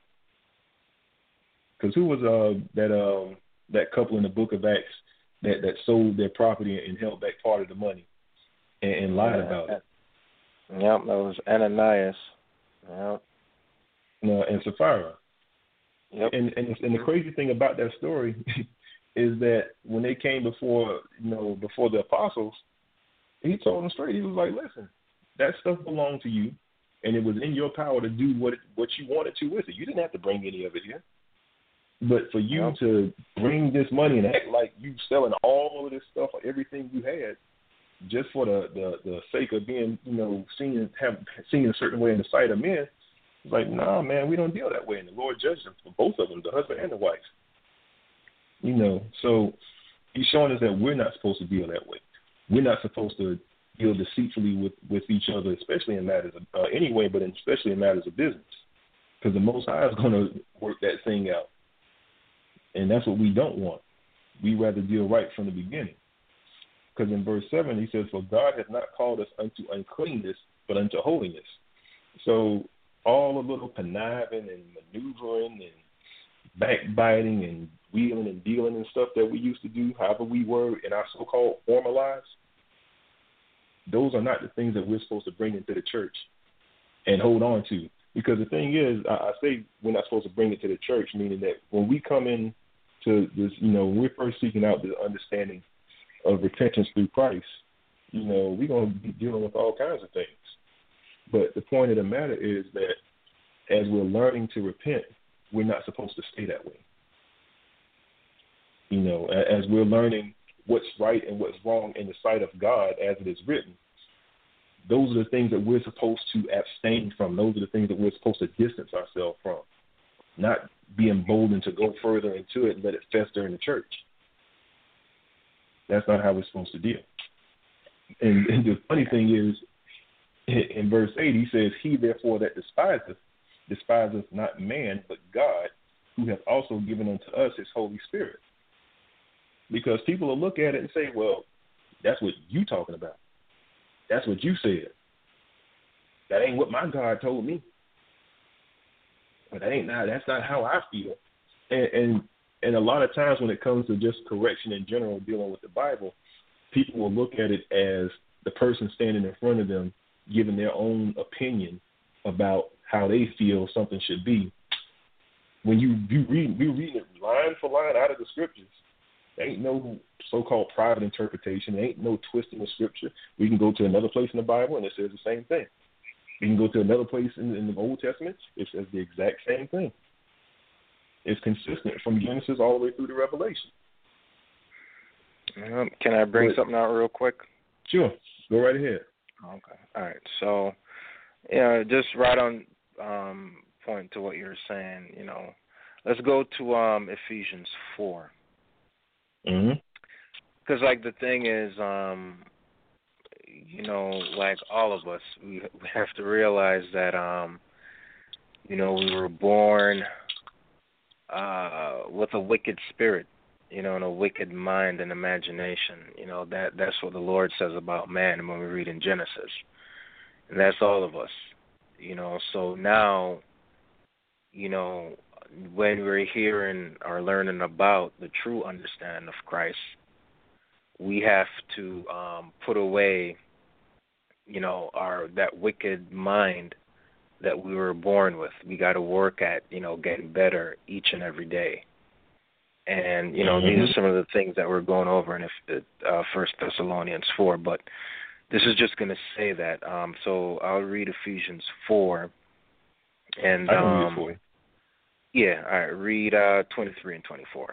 Because who was uh, that um, that couple in the book of Acts that, that sold their property and held back part of the money and, and lied yeah, about it? Yep, that was Ananias. Yep. Uh, and Sapphira. Yep. And, and and the crazy thing about that story is that when they came before, you know, before the apostles, he told them straight. He was like, "Listen, that stuff belonged to you, and it was in your power to do what what you wanted to with it. You didn't have to bring any of it here. But for you Yep. to bring this money and act like you selling all of this stuff or everything you had just for the, the, the sake of being, you know, seen have seen a certain way in the sight of men, it's like, nah, man, we don't deal that way. And the Lord judges them for both of them, the husband and the wife. You know, so he's showing us that we're not supposed to deal that way. We're not supposed to deal deceitfully with, with each other, especially in matters of, uh, anyway, but especially in matters of business. Because the Most High is going to work that thing out. And that's what we don't want. We rather deal right from the beginning. Because in verse seven, he says, for God has not called us unto uncleanness, but unto holiness. So all the little conniving and maneuvering and backbiting and wheeling and dealing and stuff that we used to do, however we were in our so-called former lives, those are not the things that we're supposed to bring into the church and hold on to. Because the thing is, I, I say we're not supposed to bring it to the church, meaning that when we come in to this, you know, when we're first seeking out the understanding of repentance through Christ, you know, we're going to be dealing with all kinds of things. But the point of the matter is that as we're learning to repent, we're not supposed to stay that way. You know, as we're learning what's right and what's wrong in the sight of God as it is written, those are the things that we're supposed to abstain from. Those are the things that we're supposed to distance ourselves from, not be emboldened to go further into it and let it fester in the church. That's not how we're supposed to deal. And, and the funny thing is, in, in verse eight, he says, he therefore that despiseth, despiseth not man, but God, who hath also given unto us his Holy Spirit. Because people will look at it and say, well, that's what you talking about. That's what you said. That ain't what my God told me. But that ain't not, that's not how I feel. And, and and a lot of times when it comes to just correction in general, dealing with the Bible, people will look at it as the person standing in front of them giving their own opinion about how they feel something should be. When you, you read you read it line for line out of the scriptures, there ain't no so-called private interpretation. There ain't no twisting of scripture. We can go to another place in the Bible, and it says the same thing. We can go to another place in, in the Old Testament. It says the exact same thing. It's consistent from Genesis all the way through to Revelation. Um, can I bring but, something out real quick? Sure. Go right ahead. Okay. All right. So, yeah, just right on um, point to what you're saying, you know, let's go to um, Ephesians four. Mm-hmm. Because, like, the thing is, um, you know, like all of us, we, we have to realize that, um, you know, we were born uh, with a wicked spirit, you know, and a wicked mind and imagination. You know, that that's what the Lord says about man when we read in Genesis. And that's all of us, you know. So now, you know, when we're hearing or learning about the true understanding of Christ, we have to um, put away, you know, our that wicked mind that we were born with. We got to work at, you know, getting better each and every day. And, you know, mm-hmm. these are some of the things that we're going over in uh, First Thessalonians four. But this is just going to say that. Um, so I'll read Ephesians four. And, I can um, read it for you. Yeah, all right, read uh, twenty-three and twenty-four.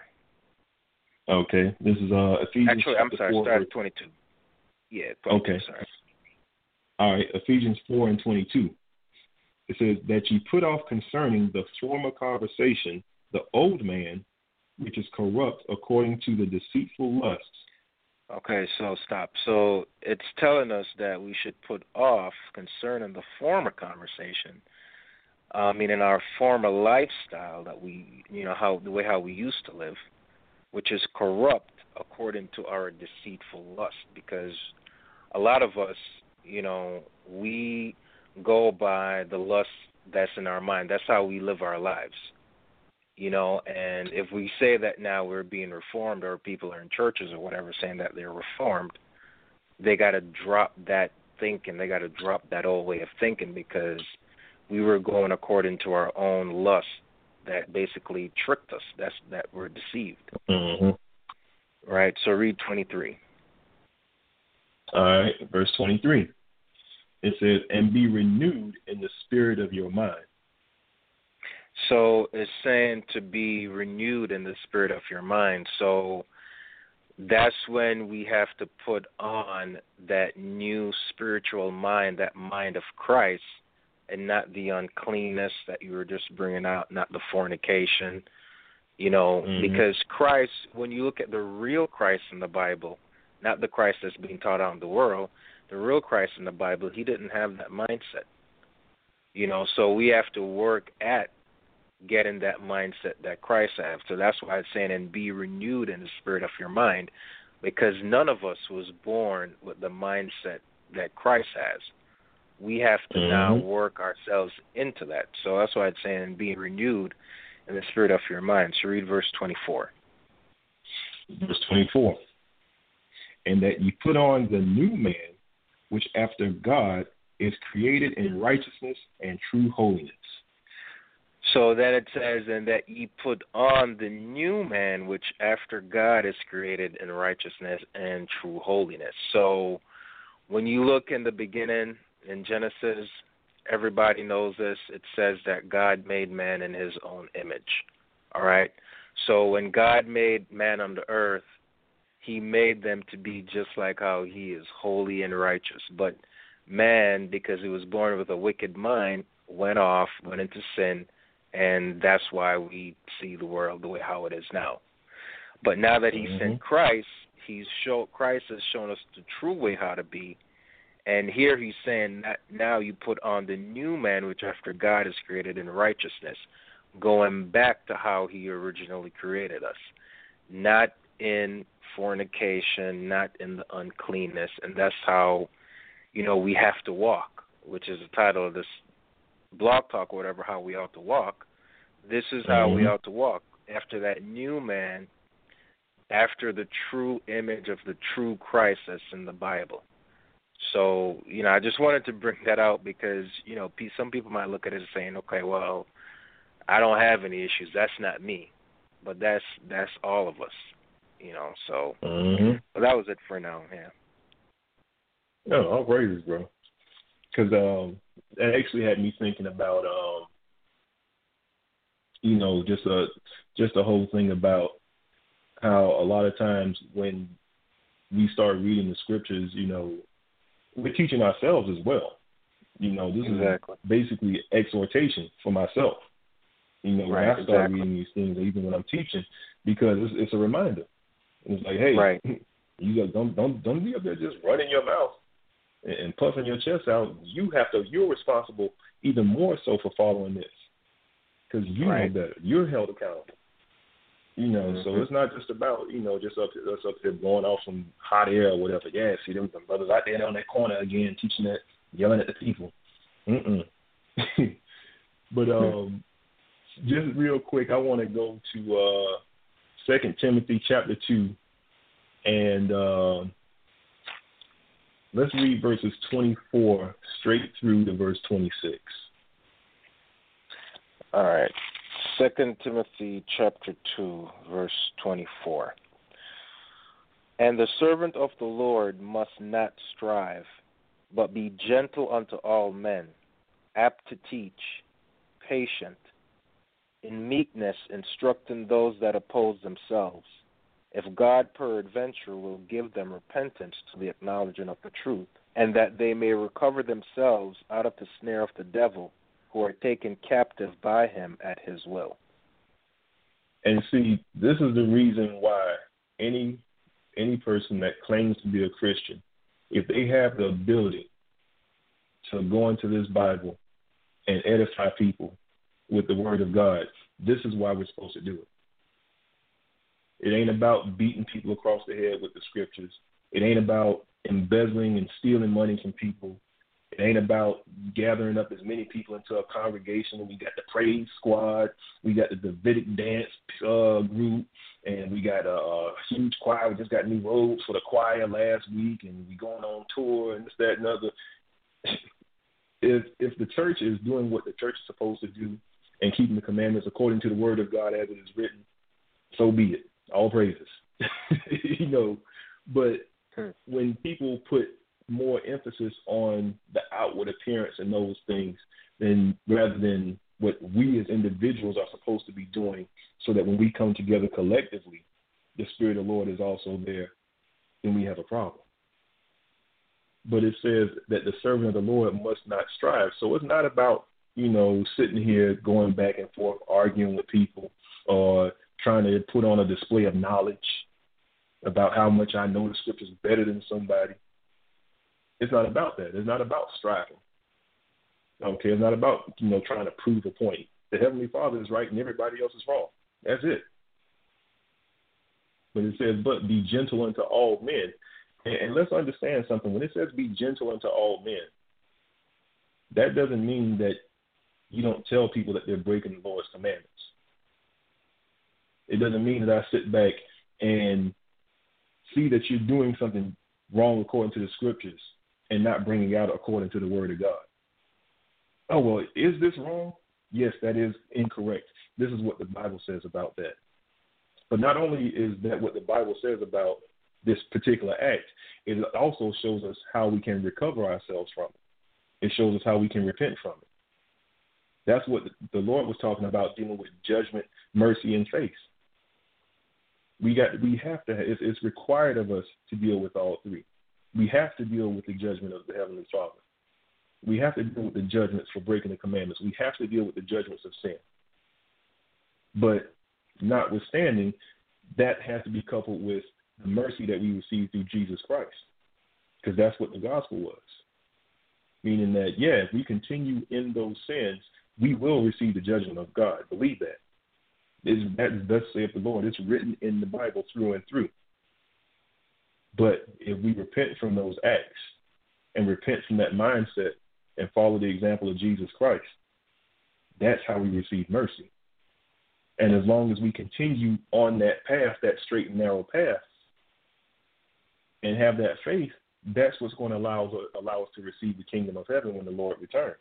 Okay, this is uh, Ephesians Actually, I'm sorry, four, start at twenty-two. Yeah, twenty-two, okay. Sorry. All right, Ephesians four and twenty-two. It says that you put off concerning the former conversation the old man, which is corrupt according to the deceitful lusts. Okay, so stop. So it's telling us that we should put off concerning the former conversation, uh, meaning our former lifestyle that we, you know, how the way how we used to live, which is corrupt according to our deceitful lust. Because a lot of us, you know, we go by the lust that's in our mind. That's how we live our lives, you know. And if we say that now we're being reformed, or people are in churches or whatever saying that they're reformed, they got to drop that thinking. They got to drop that old way of thinking, because we were going according to our own lust that basically tricked us. That's that we're deceived. Mm-hmm. Right. So read twenty-three. All right, verse twenty-three. It says, and be renewed in the spirit of your mind. So it's saying to be renewed in the spirit of your mind. So that's when we have to put on that new spiritual mind, that mind of Christ, and not the uncleanness that you were just bringing out, not the fornication, you know, mm-hmm. because Christ, when you look at the real Christ in the Bible, not the Christ that's being taught out in the world, the real Christ in the Bible, he didn't have that mindset. You know, so we have to work at getting that mindset that Christ has. So that's why it's saying, and be renewed in the spirit of your mind, because none of us was born with the mindset that Christ has. We have to mm-hmm. now work ourselves into that. So that's why it's saying, be renewed in the spirit of your mind. So read verse twenty-four. Verse twenty-four. And that ye put on the new man, which after God is created in righteousness and true holiness. So then it says, and that ye put on the new man, which after God is created in righteousness and true holiness. So when you look in the beginning in Genesis, everybody knows this. It says that God made man in his own image. All right? So when God made man on the earth, he made them to be just like how he is, holy and righteous. But man, because he was born with a wicked mind, went off, went into sin, and that's why we see the world the way how it is now. But now that he mm-hmm. sent Christ, he's show, Christ has shown us the true way how to be. And here he's saying that now you put on the new man, which after God is created in righteousness, going back to how he originally created us, not in fornication, not in the uncleanness. And that's how, you know, we have to walk, which is the title of this blog talk or whatever, how we ought to walk. This is how mm-hmm. we ought to walk. After that new man, after the true image of the true Christ that's in the Bible. So, you know, I just wanted to bring that out because, you know, some people might look at it as saying, okay, well, I don't have any issues. That's not me. But that's that's all of us, you know. So mm-hmm. well, that was it for now, yeah. No, all praises, bro. Because um, that actually had me thinking about, um, you know, just a just the whole thing about how a lot of times when we start reading the scriptures, you know, we're teaching ourselves as well. You know, this exactly. is basically exhortation for myself. You know, right, when I start exactly. reading these things, even when I'm teaching, because it's, it's a reminder. It's like, hey, right. you got, don't don't don't be up there just running your mouth and, and puffing your chest out. You have to. You're responsible even more so for following this, because you right. know better. You're held accountable. You know, mm-hmm. so it's not just about, you know, just up to, us up there blowing off some hot air or whatever. Yeah, see them some brothers out there on that corner again teaching that, yelling at the people. Mm-mm. But um, just real quick, I want to go to uh, Second Timothy chapter two, and uh, let's read verses twenty-four straight through to verse twenty-six. All right. Second Timothy chapter two, verse twenty-four. And the servant of the Lord must not strive, but be gentle unto all men, apt to teach, patient, in meekness instructing those that oppose themselves, if God peradventure will give them repentance to the acknowledging of the truth, and that they may recover themselves out of the snare of the devil, who are taken captive by him at his will. And see, this is the reason why any any person that claims to be a Christian, if they have the ability to go into this Bible and edify people with the word of God, this is why we're supposed to do it. It ain't about beating people across the head with the scriptures. It ain't about embezzling and stealing money from people. It ain't about gathering up as many people into a congregation. We got the praise squad, we got the Davidic dance uh, group, and we got a, a huge choir. We just got new robes for the choir last week, and we going on tour and this, that, and other. If if the church is doing what the church is supposed to do and keeping the commandments according to the word of God as it is written, so be it. All praises. You know, but when people put more emphasis on the outward appearance and those things than rather than what we as individuals are supposed to be doing so that when we come together collectively, the Spirit of the Lord is also there, then we have a problem. But it says that the servant of the Lord must not strive. So it's not about, you know, sitting here going back and forth, arguing with people or trying to put on a display of knowledge about how much I know the scriptures better than somebody. It's not about that. It's not about striving. Okay, it's not about, you know, trying to prove a point. The Heavenly Father is right and everybody else is wrong. That's it. But it says, but be gentle unto all men. And, and let's understand something. When it says be gentle unto all men, that doesn't mean that you don't tell people that they're breaking the Lord's commandments. It doesn't mean that I sit back and see that you're doing something wrong according to the scriptures and not bringing out according to the word of God. Oh, well, is this wrong? Yes, that is incorrect. This is what the Bible says about that. But not only is that what the Bible says about this particular act, it also shows us how we can recover ourselves from it. It shows us how we can repent from it. That's what the Lord was talking about, dealing with judgment, mercy, and faith. We got, we have to. It's, it's required of us to deal with all three. We have to deal with the judgment of the Heavenly Father. We have to deal with the judgments for breaking the commandments. We have to deal with the judgments of sin. But notwithstanding, that has to be coupled with the mercy that we receive through Jesus Christ, because that's what the gospel was. Meaning that, yeah, if we continue in those sins, we will receive the judgment of God. Believe that. It's, that thus saith the Lord. It's written in the Bible through and through. But if we repent from those acts and repent from that mindset and follow the example of Jesus Christ, that's how we receive mercy. And as long as we continue on that path, that straight and narrow path, and have that faith, that's what's going to allow us, allow us to receive the kingdom of heaven when the Lord returns.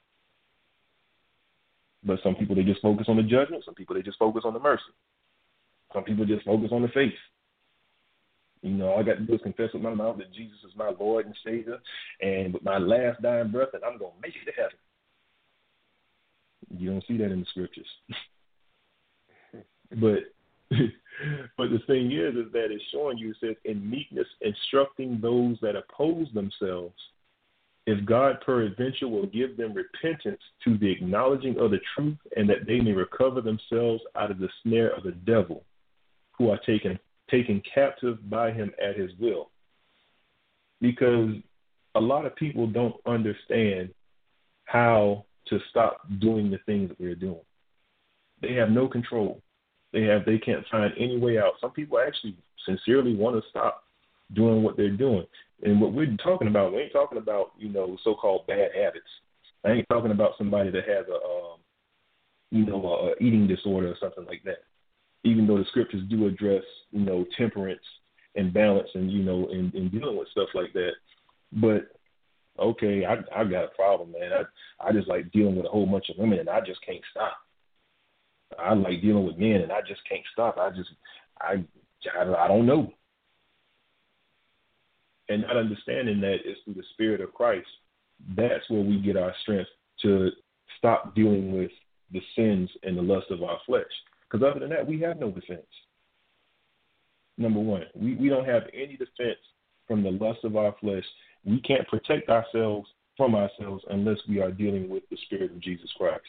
But some people, they just focus on the judgment. Some people, they just focus on the mercy. Some people just focus on the faith. You know, all I got to do is confess with my mouth that Jesus is my Lord and Savior, and with my last dying breath, that I'm going to make it to heaven. You don't see that in the scriptures. But but the thing is, is that it's showing you, it says, in meekness, instructing those that oppose themselves, if God peradventure will give them repentance to the acknowledging of the truth, and that they may recover themselves out of the snare of the devil, who are taken taken captive by him at his will. Because a lot of people don't understand how to stop doing the things that we're doing. They have no control. They have they can't find any way out. Some people actually sincerely want to stop doing what they're doing. And what we're talking about, we ain't talking about, you know, so-called bad habits. I ain't talking about somebody that has a, um, you know, a eating disorder or something like that. Even though the scriptures do address, you know, temperance and balance and, you know, in, in dealing with stuff like that. But, okay, I I got a problem, man. I, I just like dealing with a whole bunch of women, and I just can't stop. I like dealing with men, and I just can't stop. I just, I, I, I don't know. And not understanding that it's through the Spirit of Christ, that's where we get our strength to stop dealing with the sins and the lust of our flesh. Because other than that, we have no defense. Number one, we, we don't have any defense from the lust of our flesh. We can't protect ourselves from ourselves unless we are dealing with the Spirit of Jesus Christ.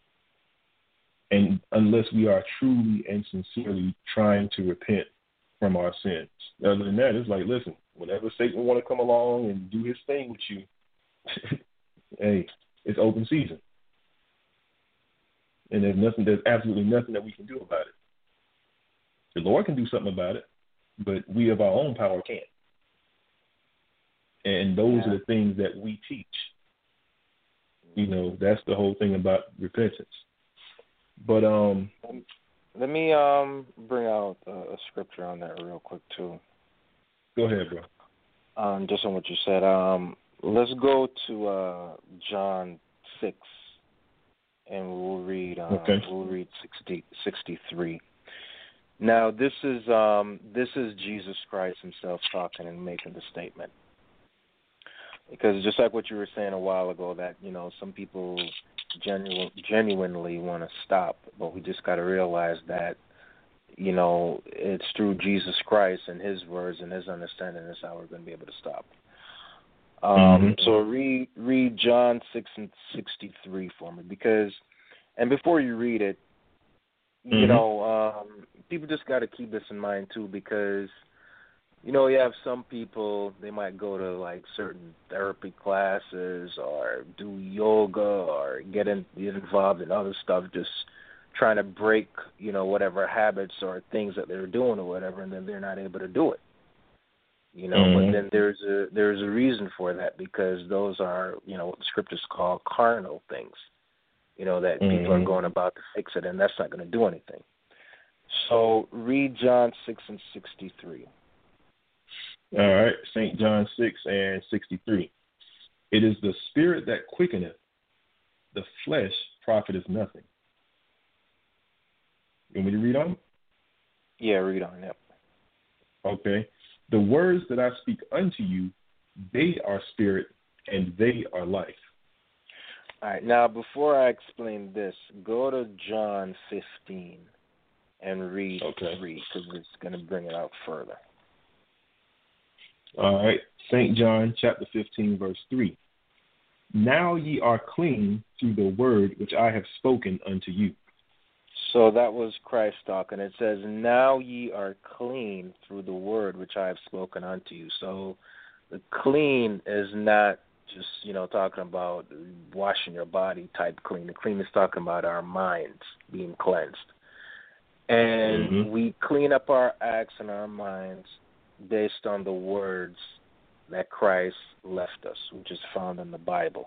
And unless we are truly and sincerely trying to repent from our sins. Other than that, it's like, listen, whenever Satan want to come along and do his thing with you, hey, it's open season. And there's nothing, there's absolutely nothing that we can do about it. The Lord can do something about it, but we of our own power can't. And those yeah. are the things that we teach. You know, that's the whole thing about repentance. But um, let me um bring out a, a scripture on that real quick too. Go ahead, bro. Um, just on what you said. Um, let's go to uh, John six, and we'll read. Um, okay. We'll read sixty, sixty-three. Now, this is um, this is Jesus Christ himself talking and making the statement. Because just like what you were saying a while ago, that, you know, some people genu- genuinely want to stop, but we just got to realize that, you know, it's through Jesus Christ and his words and his understanding is how we're going to be able to stop. Um, mm-hmm. So read read John six and sixty-three for me, because, and before you read it, you mm-hmm. know, um, people just got to keep this in mind too, because, you know, you have some people, they might go to, like, certain therapy classes or do yoga or get, in, get involved in other stuff, just trying to break, you know, whatever habits or things that they're doing or whatever, and then they're not able to do it. You know, mm-hmm. but then there's a there's a reason for that, because those are, you know, what the scriptures call carnal things, you know, that mm-hmm. people are going about to fix it, and that's not going to do anything. So read John six and sixty-three. All right, Saint John six and sixty-three. It is the spirit that quickeneth, the flesh profiteth nothing. You want me to read on? Yeah, read on, yep. Okay. The words that I speak unto you, they are spirit and they are life. All right, now before I explain this, go to John fifteen and read okay. three, because it's going to bring it out further. All right, Saint John chapter fifteen, verse three. Now ye are clean through the word which I have spoken unto you. So that was Christ talking. It says, now ye are clean through the word which I have spoken unto you. So the clean is not just, you know, talking about washing your body type clean. The clean is talking about our minds being cleansed. And mm-hmm. we clean up our acts and our minds based on the words that Christ left us, which is found in the Bible.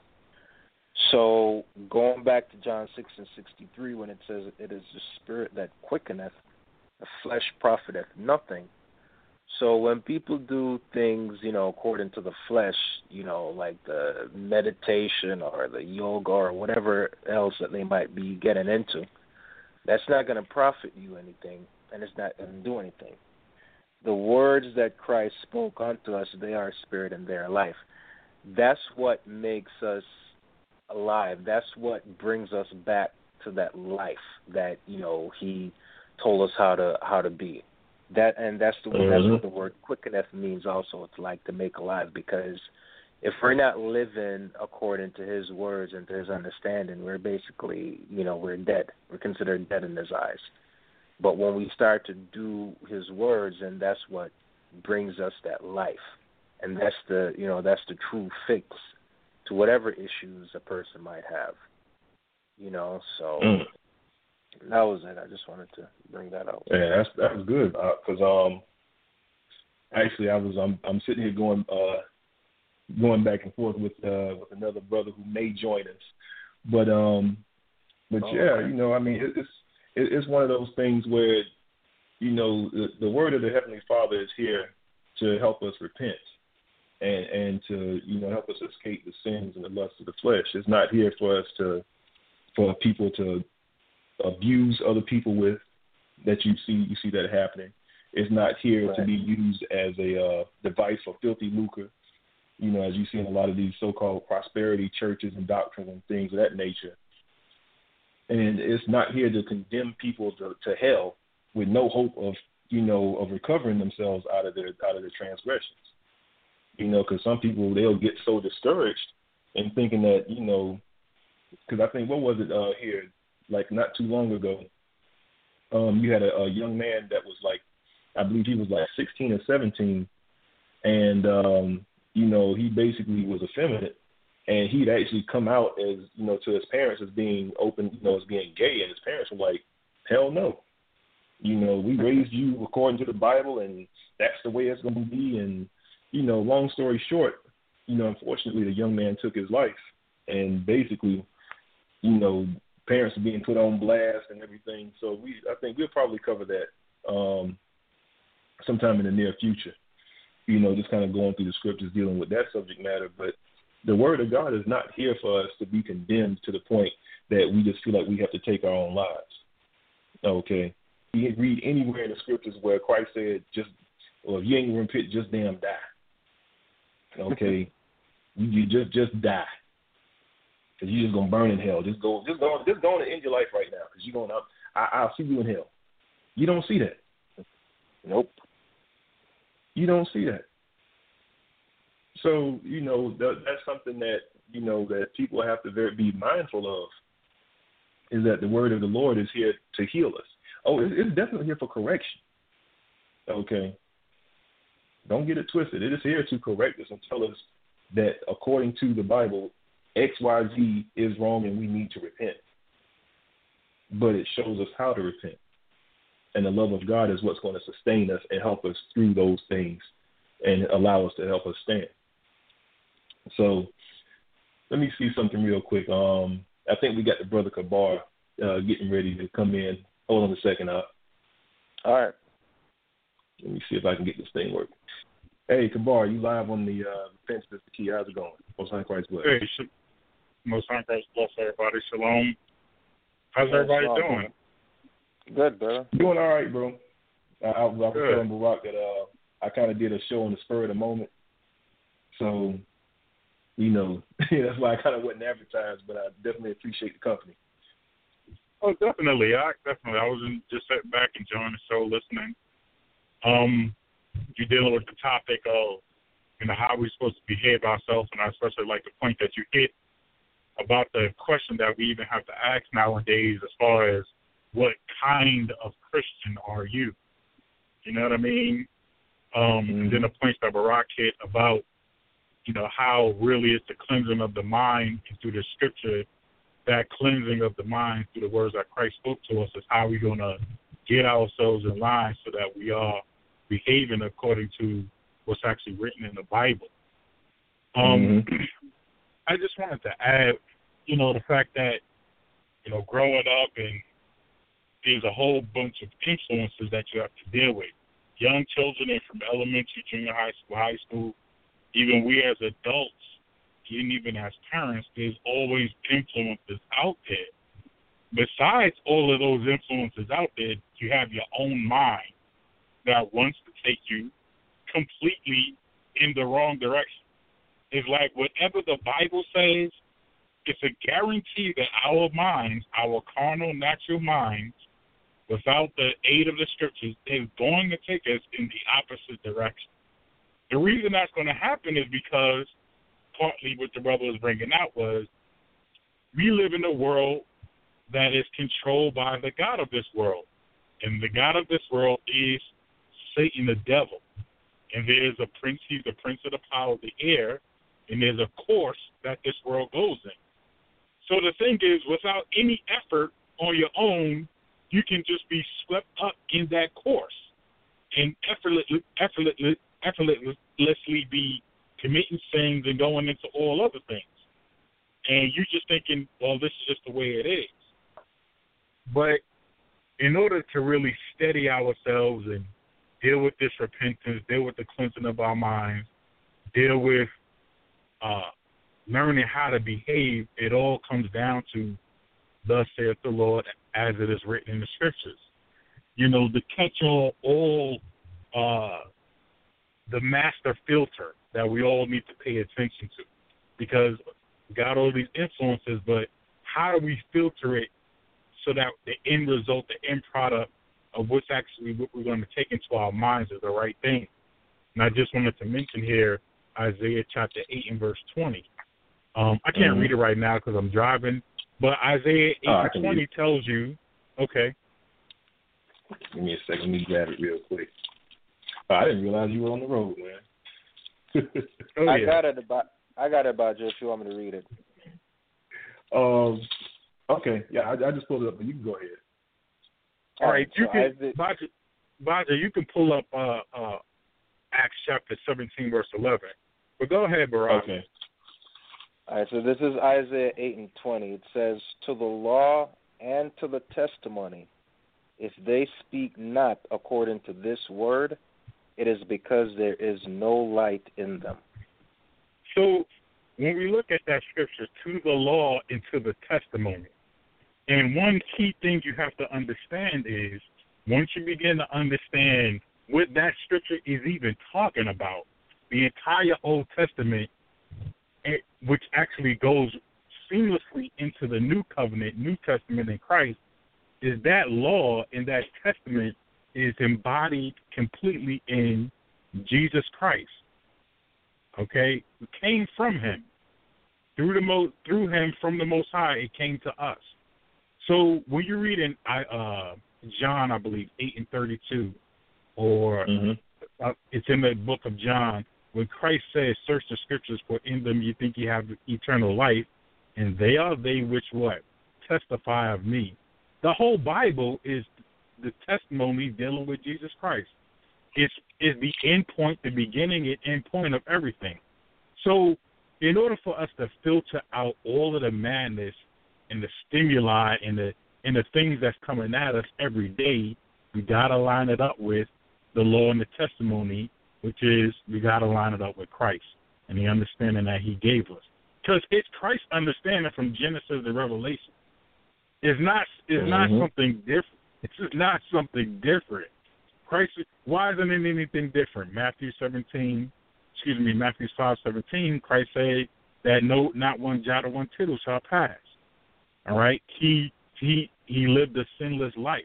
So going back to John six and sixty-three, when it says it is the spirit that quickeneth, the flesh profiteth nothing. So when people do things, you know, according to the flesh, you know, like the meditation or the yoga or whatever else that they might be getting into, that's not going to profit you anything, and it's not going to do anything. The words that Christ spoke unto us, they are spirit and they are life. That's what makes us alive. That's what brings us back to that life that, you know, he told us how to how to be. That and that's the mm-hmm. that's what the word quickeneth means also. It's like to make alive, because if we're not living according to his words and to his understanding, we're basically, you know, we're dead. We're considered dead in his eyes. But when we start to do his words, and that's what brings us that life. And that's the, you know, that's the true fix to whatever issues a person might have, you know. So mm. that was it. I just wanted to bring that out. Yeah, that's that was good, because uh, um, actually I was I'm I'm sitting here going uh going back and forth with uh with another brother who may join us, but um, but oh, yeah, okay. you know, I mean, it, it's it, it's one of those things where, you know, the, the word of the Heavenly Father is here to help us repent. And, and to, you know, help us escape the sins and the lust of the flesh. It's not here for us to, for people to abuse other people with, that you see, you see that happening. It's not here right. to be used as a uh, device for filthy lucre, you know, as you see in a lot of these so-called prosperity churches and doctrines and things of that nature. And it's not here to condemn people to, to hell with no hope of, you know, of recovering themselves out of their out of their transgressions. You know, because some people, they'll get so discouraged and thinking that, you know, because I think, what was it uh, here, like not too long ago, um, you had a, a young man that was like, I believe he was like sixteen or seventeen, and, um, you know, he basically was effeminate, and he'd actually come out as, you know, to his parents as being open, you know, as being gay, and his parents were like, hell no. You know, we raised you according to the Bible, and that's the way it's going to be, and, you know, long story short, you know, unfortunately, the young man took his life, and basically, you know, parents are being put on blast and everything. So we, I think we'll probably cover that um, sometime in the near future. You know, just kind of going through the scriptures dealing with that subject matter. But the word of God is not here for us to be condemned to the point that we just feel like we have to take our own lives. Okay, you can read anywhere in the scriptures where Christ said, "Just, well, if you ain't gonna repent, just damn die." Okay, You, you just just die. Because you're just going to burn in hell. Just go just go, just go on and end your life right now. Because you're going to, I, I'll see you in hell. You don't see that. Nope. You don't see that. So, you know, that, that's something that, you know, that people have to very, be mindful of, is that the word of the Lord is here to heal us. Oh, it's, it's definitely here for correction. Okay? Don't get it twisted. It is here to correct us and tell us that according to the Bible, X, Y, Z is wrong and we need to repent. But it shows us how to repent. And the love of God is what's going to sustain us and help us through those things and allow us to help us stand. So let me see something real quick. Um, I think we got the brother Kabar uh, getting ready to come in. Hold on a second. Uh, All right. Let me see if I can get this thing working. Hey, Kabar, you live on the uh, Fence Mister Key. How's it going? Most High Christ bless. Hey, sh- Most High Christ bless everybody. Shalom. How's everybody Shalom. doing? Good, brother. Doing all right, bro. I, I, I was Good. telling Barack that uh, I kind of did a show on the spur of the moment. So, you know, that's why I kind of wasn't advertised, but I definitely appreciate the company. Oh, definitely. I definitely. I was in, just sitting back enjoying the show, listening. Um, you're dealing with the topic of, you know, how we're supposed to behave ourselves, and I especially like the point that you hit about the question that we even have to ask nowadays as far as what kind of Christian are you? You know what I mean? Um, mm-hmm. And then the points that Barack hit about, you know, how really it's the cleansing of the mind and through the scripture, that cleansing of the mind through the words that Christ spoke to us is how we're going to get ourselves in line so that we are behaving according to what's actually written in the Bible. Um, mm-hmm. I just wanted to add, you know, the fact that, you know, growing up and there's a whole bunch of influences that you have to deal with. Young children and from elementary, junior high school, high school, even we as adults, and even as parents, there's always influences out there. Besides all of those influences out there, you have your own mind that wants to take you completely in the wrong direction. It's like whatever the Bible says, it's a guarantee that our minds, our carnal, natural minds, without the aid of the scriptures, is going to take us in the opposite direction. The reason that's going to happen is because partly what the brother was bringing out was we live in a world that is controlled by the God of this world. And the God of this world is Satan, the devil. And there's a prince, he's the prince of the power of the air, and there's a course that this world goes in. So the thing is, without any effort on your own, you can just be swept up in that course and effortlessly, effortlessly, effortlessly be committing sins and going into all other things. And you're just thinking, well, this is just the way it is. But in order to really steady ourselves and deal with this repentance, deal with the cleansing of our minds, deal with uh, learning how to behave, it all comes down to, thus saith the Lord, as it is written in the scriptures. You know, the catch-all, all uh, the master filter that we all need to pay attention to, because we got all these influences, but how do we filter it so that the end result, the end product of what's actually what we're going to take into our minds is the right thing? And I just wanted to mention here Isaiah chapter eight and verse twenty. Um, I can't mm-hmm. read it right now because I'm driving, but Isaiah eight oh, and twenty tells you, okay. Give me a second. Let me grab it real quick. Oh, I didn't realize you were on the road, man. oh, I yeah. got it about. I got it about you if you want me to read it. Um. Okay. Yeah, I, I just pulled it up, but you can go ahead. All right. You so can, Isaiah, Baja, Baja, you can pull up uh, uh, Acts chapter seventeen, verse eleven. But go ahead, Barack. Okay. All right. So this is Isaiah eight and twenty. It says, "To the law and to the testimony, if they speak not according to this word, it is because there is no light in them." So when we look at that scripture, to the law and to the testimony, and one key thing you have to understand is once you begin to understand what that scripture is even talking about, the entire Old Testament which actually goes seamlessly into the New Covenant, New Testament in Christ, is that law in that testament is embodied completely in Jesus Christ. Okay? It came from him. Through the mo- through him, from the Most High, it came to us. So when you read in uh, John, I believe, eight and thirty-two, or mm-hmm. uh, it's in the book of John, when Christ says, search the scriptures, for in them you think you have eternal life, and they are they which what? Testify of me. The whole Bible is the testimony dealing with Jesus Christ. It's is the end point, the beginning and end point of everything. So in order for us to filter out all of the madness and the stimuli and the and the things that's coming at us every day, we got to line it up with the law and the testimony, which is we got to line it up with Christ and the understanding that he gave us. Because it's Christ's understanding from Genesis to Revelation. It's not it's mm-hmm. not something different. It's just not something different. Christ, why isn't it anything different? Matthew seventeen, excuse me, Matthew five seventeen, Christ said that no, not one jot or one tittle shall pass. All right, he he he lived a sinless life.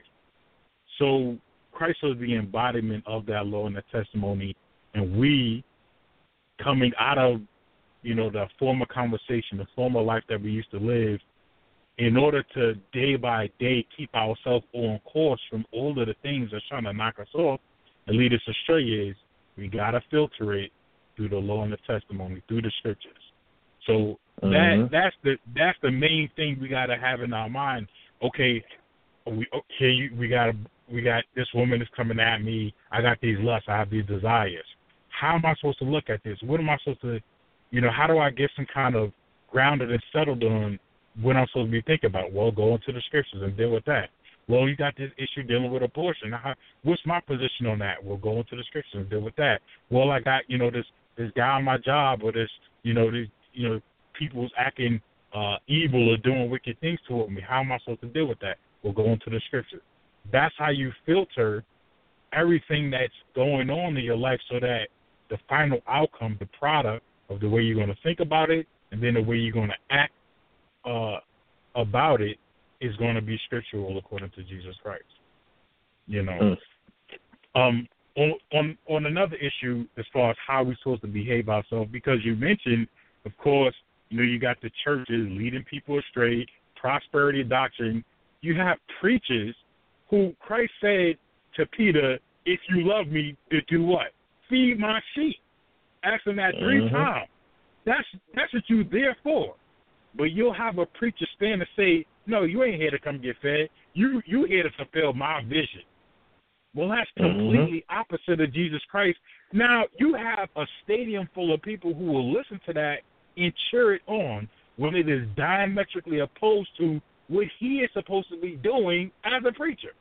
So Christ was the embodiment of that law and the testimony, and we coming out of, you know, the former conversation, the former life that we used to live, in order to day by day keep ourselves on course from all of the things that's trying to knock us off and lead us astray, is we got to filter it through the law and the testimony, through the scriptures. So mm-hmm. that that's the that's the main thing we got to have in our mind. Okay, we okay we got we got this woman is coming at me. I got these lusts. I have these desires. How am I supposed to look at this? What am I supposed to, you know, how do I get some kind of grounded and settled on what I'm supposed to be thinking about? Well, go into the scriptures and deal with that. Well, you got this issue dealing with abortion. How, what's my position on that? Well, go into the scriptures and deal with that. Well, I got, you know, this this guy on my job, or this, you know, this, you know, people's acting uh, evil or doing wicked things toward me. How am I supposed to deal with that? Well, go into the scriptures. That's how you filter everything that's going on in your life, so that the final outcome, the product of the way you're going to think about it, and then the way you're going to act uh, about it, is going to be scriptural according to Jesus Christ. You know, mm. um, on, on on another issue as far as how we're supposed to behave ourselves, because you mentioned, of course, you know, you got the churches leading people astray, prosperity doctrine. You have preachers who Christ said to Peter, "If you love me, to do what? Feed my sheep." Ask him that three mm-hmm. times. That's that's what you're there for. But you'll have a preacher stand and say, "No, you ain't here to come get fed. You you here to fulfill my vision." Well, that's completely mm-hmm. opposite of Jesus Christ. Now, you have a stadium full of people who will listen to that and cheer it on, when it is diametrically opposed to what he is supposed to be doing as a preacher.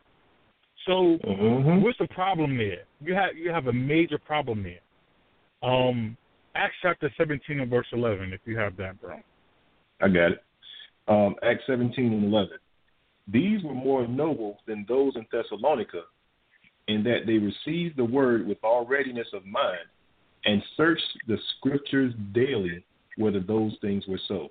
So mm-hmm. what's the problem there? You have you have a major problem there. Um, Acts chapter seventeen and verse eleven, if you have that, bro. I got it. Um, Acts seventeen and eleven. These were more noble than those in Thessalonica, in that they received the word with all readiness of mind, and searched the scriptures daily whether those things were so.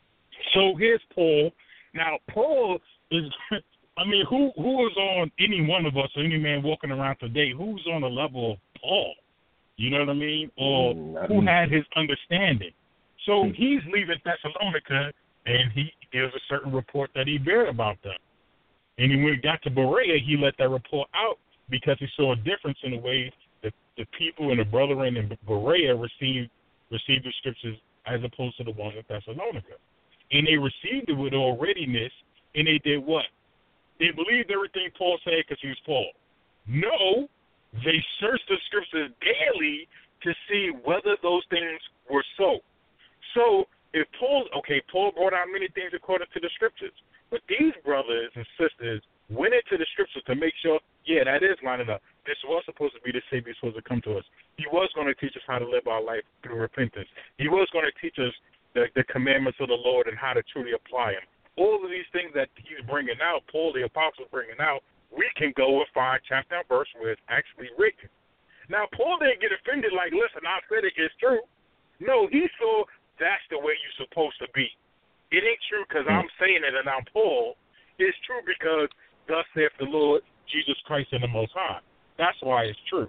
So here's Paul. Now, Paul is, I mean, who who is on any one of us, or any man walking around today, who's on the level of Paul? You know what I mean? Or mm, who had his understanding? So he's leaving Thessalonica, and he gives a certain report that he bear about them. And when he got to Berea, he let that report out because he saw a difference in the way that the people and the brethren in Berea received received the scriptures as opposed to the ones in Thessalonica. And they received it with all readiness, and they did what? They believed everything Paul said because he was Paul. No, they searched the scriptures daily to see whether those things were so. So if Paul, okay, Paul brought out many things according to the scriptures, but these brothers and sisters went into the scriptures to make sure, yeah, that is lining up. This was supposed to be the Savior supposed to come to us. He was going to teach us how to live our life through repentance. He was going to teach us the, the commandments of the Lord and how to truly apply them. All of these things that he's bringing out, Paul the apostle bringing out, we can go and find chapter and verse where it's actually written. Now, Paul didn't get offended like, listen, I said it, it's true. No, he saw that's the way you're supposed to be. It ain't true because I'm saying it and I'm Paul. It's true because thus saith the Lord Jesus Christ and the Most High. That's why it's true.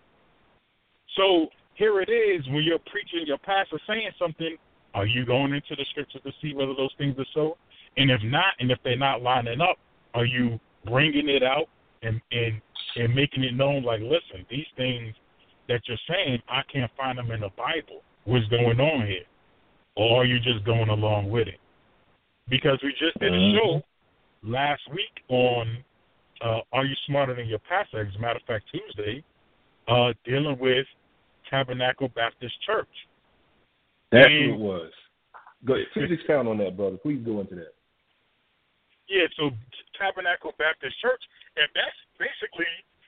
So here it is, when you're preaching, your pastor saying something, are you going into the scriptures to see whether those things are so? And if not, and if they're not lining up, are you bringing it out and, and, and making it known, like, listen, these things that you're saying, I can't find them in the Bible. What's going on here? Or are you just going along with it? Because we just did a show last week on uh, Are You Smarter Than Your Pastor? As a matter of fact, Tuesday, uh, dealing with Tabernacle Baptist Church. That's and, what it was. Go ahead. Please expound on that, brother. Please go into that. Yeah, so Tabernacle Baptist Church, and that's basically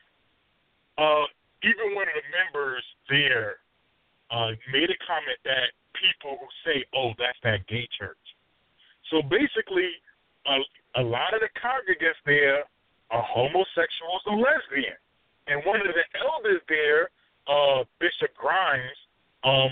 uh, even one of the members there uh, made a comment that people who say, oh, that's that gay church. So basically, a, a lot of the congregants there are homosexuals or lesbians. And one of the elders there, uh, Bishop Grimes, um,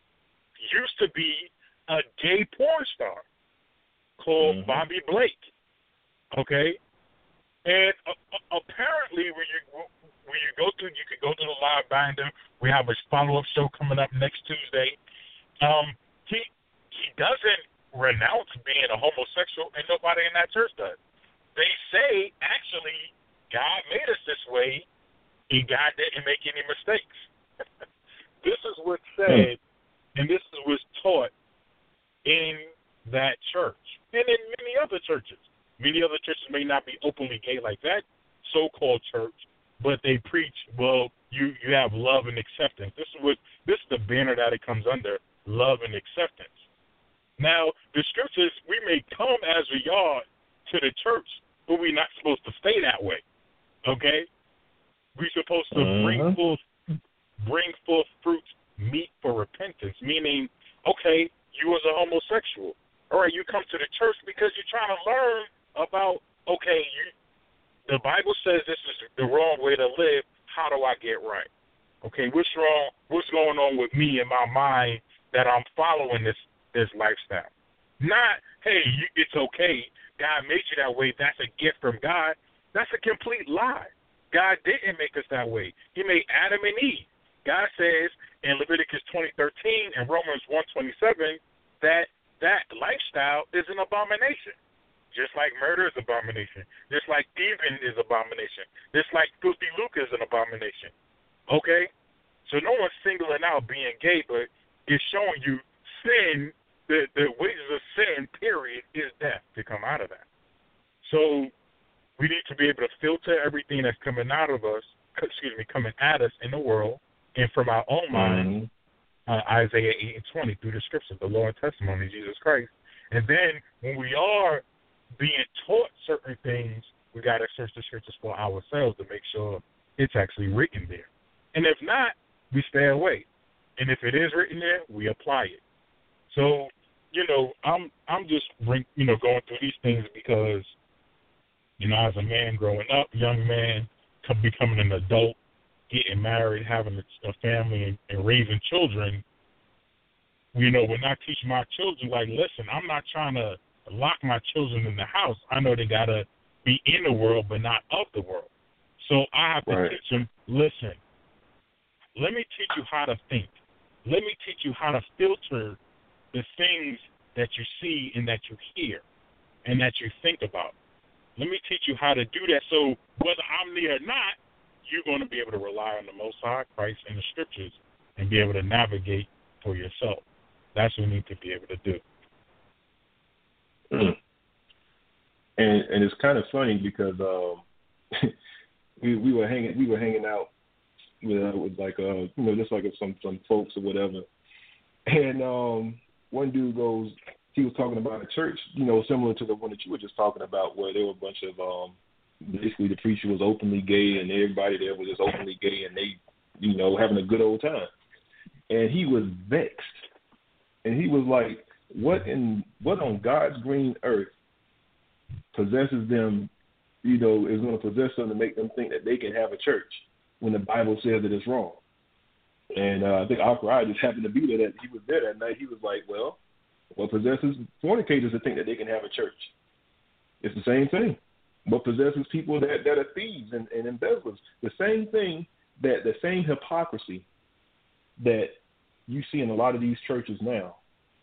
used to be a gay porn star called mm-hmm. Bobby Blake. Okay? And uh, uh, apparently, when you when you go through, you can go to the live binder. We have a follow-up show coming up next Tuesday. Um, he he doesn't renounce being a homosexual, and nobody in that church does. They say, actually, God made us this way, and God didn't make any mistakes. This is what's said, and this is what's taught in that church, and in many other churches. Many other churches may not be openly gay like that so-called church, but they preach, well, you, you have love and acceptance. This is what this is the banner that it comes under, love and acceptance. Now, the scriptures, we may come as we are to the church, but we're not supposed to stay that way, okay? We're supposed to uh-huh. bring forth, bring forth fruit, meet for repentance, meaning, okay, you was a homosexual. All right, you come to the church because you're trying to learn about, okay, you, the Bible says this is the wrong way to live. How do I get right? Okay, what's wrong? What's going on with me in my mind that I'm following this this lifestyle? Not, hey, you, it's okay. God made you that way. That's a gift from God. That's a complete lie. God didn't make us that way. He made Adam and Eve. God says in Leviticus twenty thirteen and Romans one twenty-seven that that lifestyle is an abomination. Just like murder is abomination. Just like thieving is abomination. Just like filthy lucre is an abomination. Okay? So no one's singling out being gay, but it's showing you sin, the, the wages of sin, period, is death to come out of that. So we need to be able to filter everything that's coming out of us, excuse me, coming at us in the world, and from our own mind, mm-hmm. uh, Isaiah eight and twenty, through the scriptures, the law and testimony of Jesus Christ. And then when we are being taught certain things, we got to search the scriptures for ourselves to make sure it's actually written there. And if not, we stay away. And if it is written there, we apply it. So, you know, I'm I'm just, you know, going through these things because, you know, as a man growing up, young man, becoming an adult, getting married, having a family, and, and raising children, you know, when I teach my children, like, listen, I'm not trying to lock my children in the house. I know they got to be in the world, but not of the world. So I have to right. teach them, listen, let me teach you how to think. Let me teach you how to filter the things that you see and that you hear and that you think about. Let me teach you how to do that. So whether I'm there or not, you're going to be able to rely on the Most High, Christ, and the Scriptures and be able to navigate for yourself. That's what we need to be able to do. Mm. And and it's kind of funny because um, we we were hanging we were hanging out with, uh, with like uh you know just like some some folks or whatever, and um, one dude goes he was talking about a church you know similar to the one that you were just talking about where there were a bunch of um basically the preacher was openly gay and everybody there was just openly gay and they you know having a good old time, and he was vexed, and he was like, What in what on God's green earth possesses them, you know, is going to possess them to make them think that they can have a church when the Bible says that it's wrong? And uh, I think Akrai just happened to be there. That he was there that night. He was like, well, What possesses fornicators to think that they can have a church? It's the same thing. What possesses people that, that are thieves and, and embezzlers? The same thing, that the same hypocrisy that you see in a lot of these churches now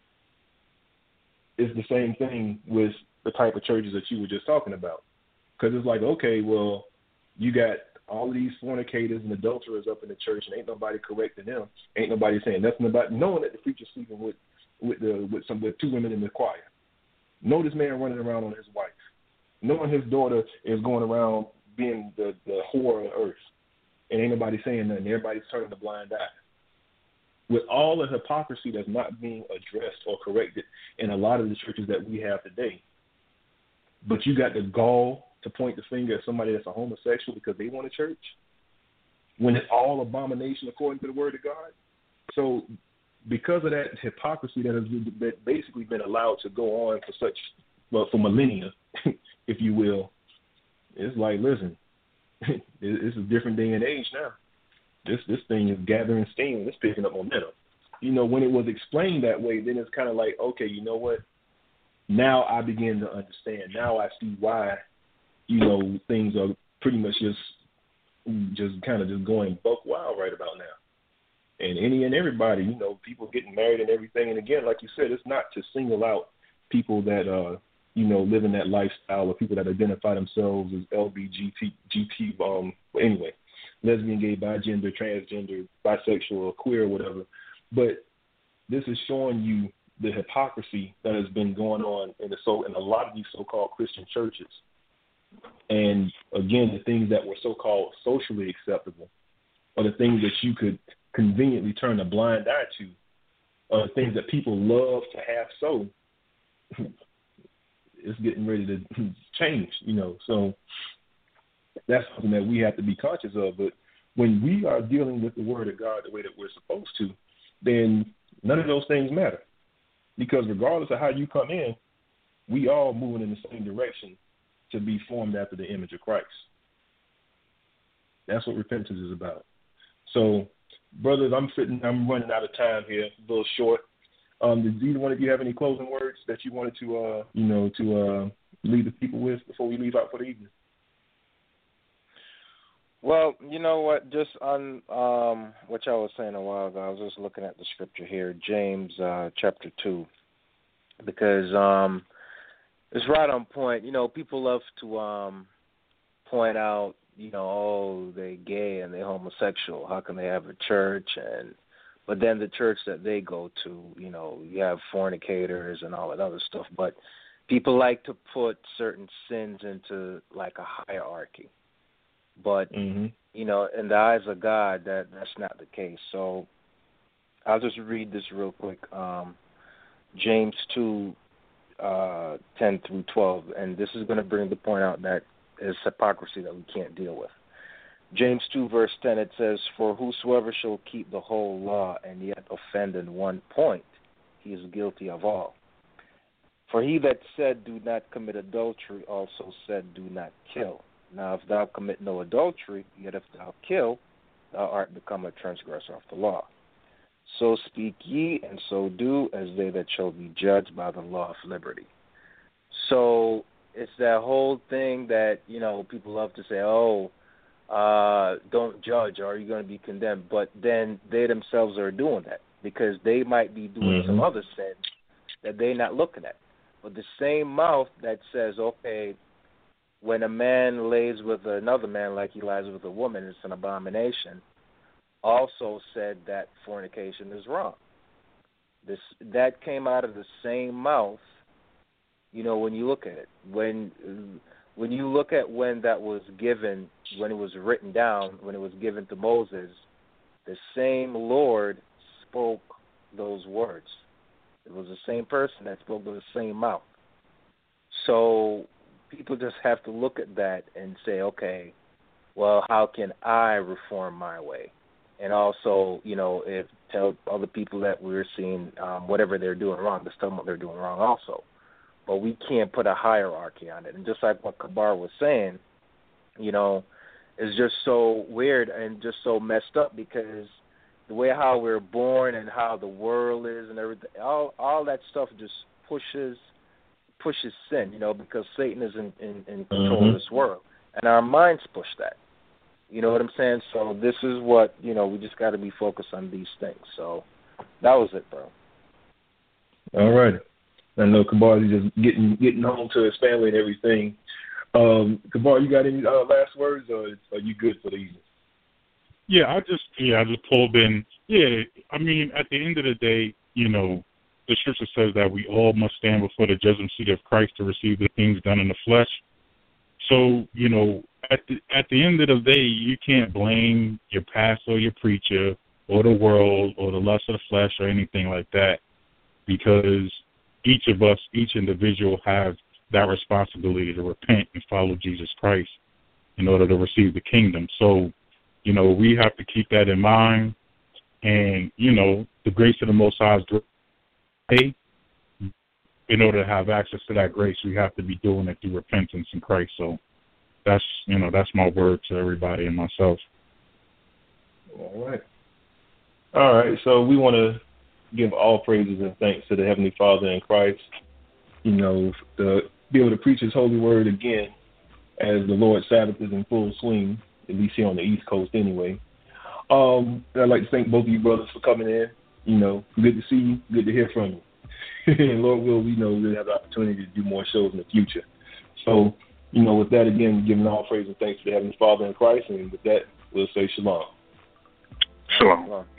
is the same thing with the type of churches that you were just talking about. Because it's like, okay, well, you got all of these fornicators and adulterers up in the church, and ain't nobody correcting them. Ain't nobody saying nothing about knowing that the preacher's sleeping with with the with some with two women in the choir. Know this man running around on his wife. Knowing his daughter is going around being the, the whore of the earth, and ain't nobody saying nothing. Everybody's turning a blind eye. With all the hypocrisy that's not being addressed or corrected in a lot of the churches that we have today, but you got the gall to point the finger at somebody that's a homosexual because they want a church, when it's all abomination according to the word of God. So because of that hypocrisy that has been, basically been allowed to go on for such, well, for millennia, if you will, it's like, listen, it's a different day and age now. This this thing is gathering steam. It's picking up momentum. You know, when it was explained that way, then it's kind of like, okay, you know what? Now I begin to understand. Now I see why, you know, things are pretty much just just kind of just going buck wild right about now. And any and everybody, you know, people getting married and everything. And again, like you said, it's not to single out people that, uh, you know, live in that lifestyle, or people that identify themselves as L B G T, um, well, anyway, lesbian, gay, bigender, transgender, bisexual, or queer, or whatever. But this is showing you the hypocrisy that has been going on in the so in a lot of these so-called Christian churches. And again, the things that were so-called socially acceptable, or the things that you could conveniently turn a blind eye to, are the things that people love to have so. It's getting ready to change, you know. So that's something that we have to be conscious of. But when we are dealing with the word of God the way that we're supposed to, then none of those things matter. Because regardless of how you come in, we all moving in the same direction to be formed after the image of Christ. That's what repentance is about. So, brothers, I'm sitting, I'm running out of time here, a little short. Um, did either one of you have any closing words that you wanted to, uh, you know, to uh, leave the people with before we leave out for the evening? Well, you know what, just on um, what y'all was saying a while ago, I was just looking at the scripture here, James uh, chapter two, because um, it's right on point. You know, people love to um, point out, you know, oh, they're gay and they're homosexual. How can they have a church? And but then the church that they go to, you know, you have fornicators and all that other stuff. But people like to put certain sins into like a hierarchy. But, mm-hmm. you know, in the eyes of God, that that's not the case. So I'll just read this real quick. Um, James two, uh, ten through twelve. And this is going to bring the point out that is hypocrisy that we can't deal with. James two, verse ten, it says, "For whosoever shall keep the whole law and yet offend in one point, he is guilty of all. For he that said, do not commit adultery, also said, do not kill. Now if thou commit no adultery, yet if thou kill, thou art become a transgressor of the law. So speak ye, and so do, as they that shall be judged by the law of liberty." So it's that whole thing that, you know, people love to say, oh, uh, don't judge, or you're going to be condemned. But then they themselves are doing that because they might be doing mm-hmm. some other sin that they're not looking at. But the same mouth that says, okay, when a man lays with another man like he lies with a woman, it's an abomination, also said that fornication is wrong. This that came out of the same mouth, you know, when you look at it. When when you look at when that was given, when it was written down, when it was given to Moses, the same Lord spoke those words. It was the same person that spoke with the same mouth. So people just have to look at that and say, okay, well, how can I reform my way? And also, you know, if tell other people that we're seeing um, whatever they're doing wrong, just tell them what they're doing wrong also. But we can't put a hierarchy on it. And just like what Kabar was saying, you know, it's just so weird and just so messed up because the way how we're born and how the world is and everything, all all that stuff just pushes pushes sin, you know, because Satan is in, in, in control mm-hmm. of this world. And our minds push that. You know what I'm saying? So this is what, you know, we just got to be focused on these things. So that was it, bro. All right. I know Kabar is just getting getting home to his family and everything. Um, Kabar, you got any uh, last words, or are you good for the evening? Yeah, I just yeah, I just pulled in. Yeah, I mean, at the end of the day, you know, the scripture says that we all must stand before the judgment seat of Christ to receive the things done in the flesh. So, you know, at the at the end of the day, you can't blame your pastor or your preacher or the world or the lust of the flesh or anything like that, because each of us, each individual has that responsibility to repent and follow Jesus Christ in order to receive the kingdom. So, you know, we have to keep that in mind. And, you know, the grace of the Most High is great. In order to have access to that grace, we have to be doing it through repentance in Christ. So that's, you know, that's my word to everybody and myself. All right. All right. So we want to give all praises and thanks to the Heavenly Father in Christ, you know, to be able to preach His holy word again as the Lord's Sabbath is in full swing, at least here on the East Coast anyway. Um, I'd like to thank both of you brothers for coming in. You know, good to see you, good to hear from you. And Lord will, we know we'll have the opportunity to do more shows in the future. So, you know, with that, again, giving all praise and thanks to the Heavenly Father in Christ, and with that, we'll say shalom. Shalom.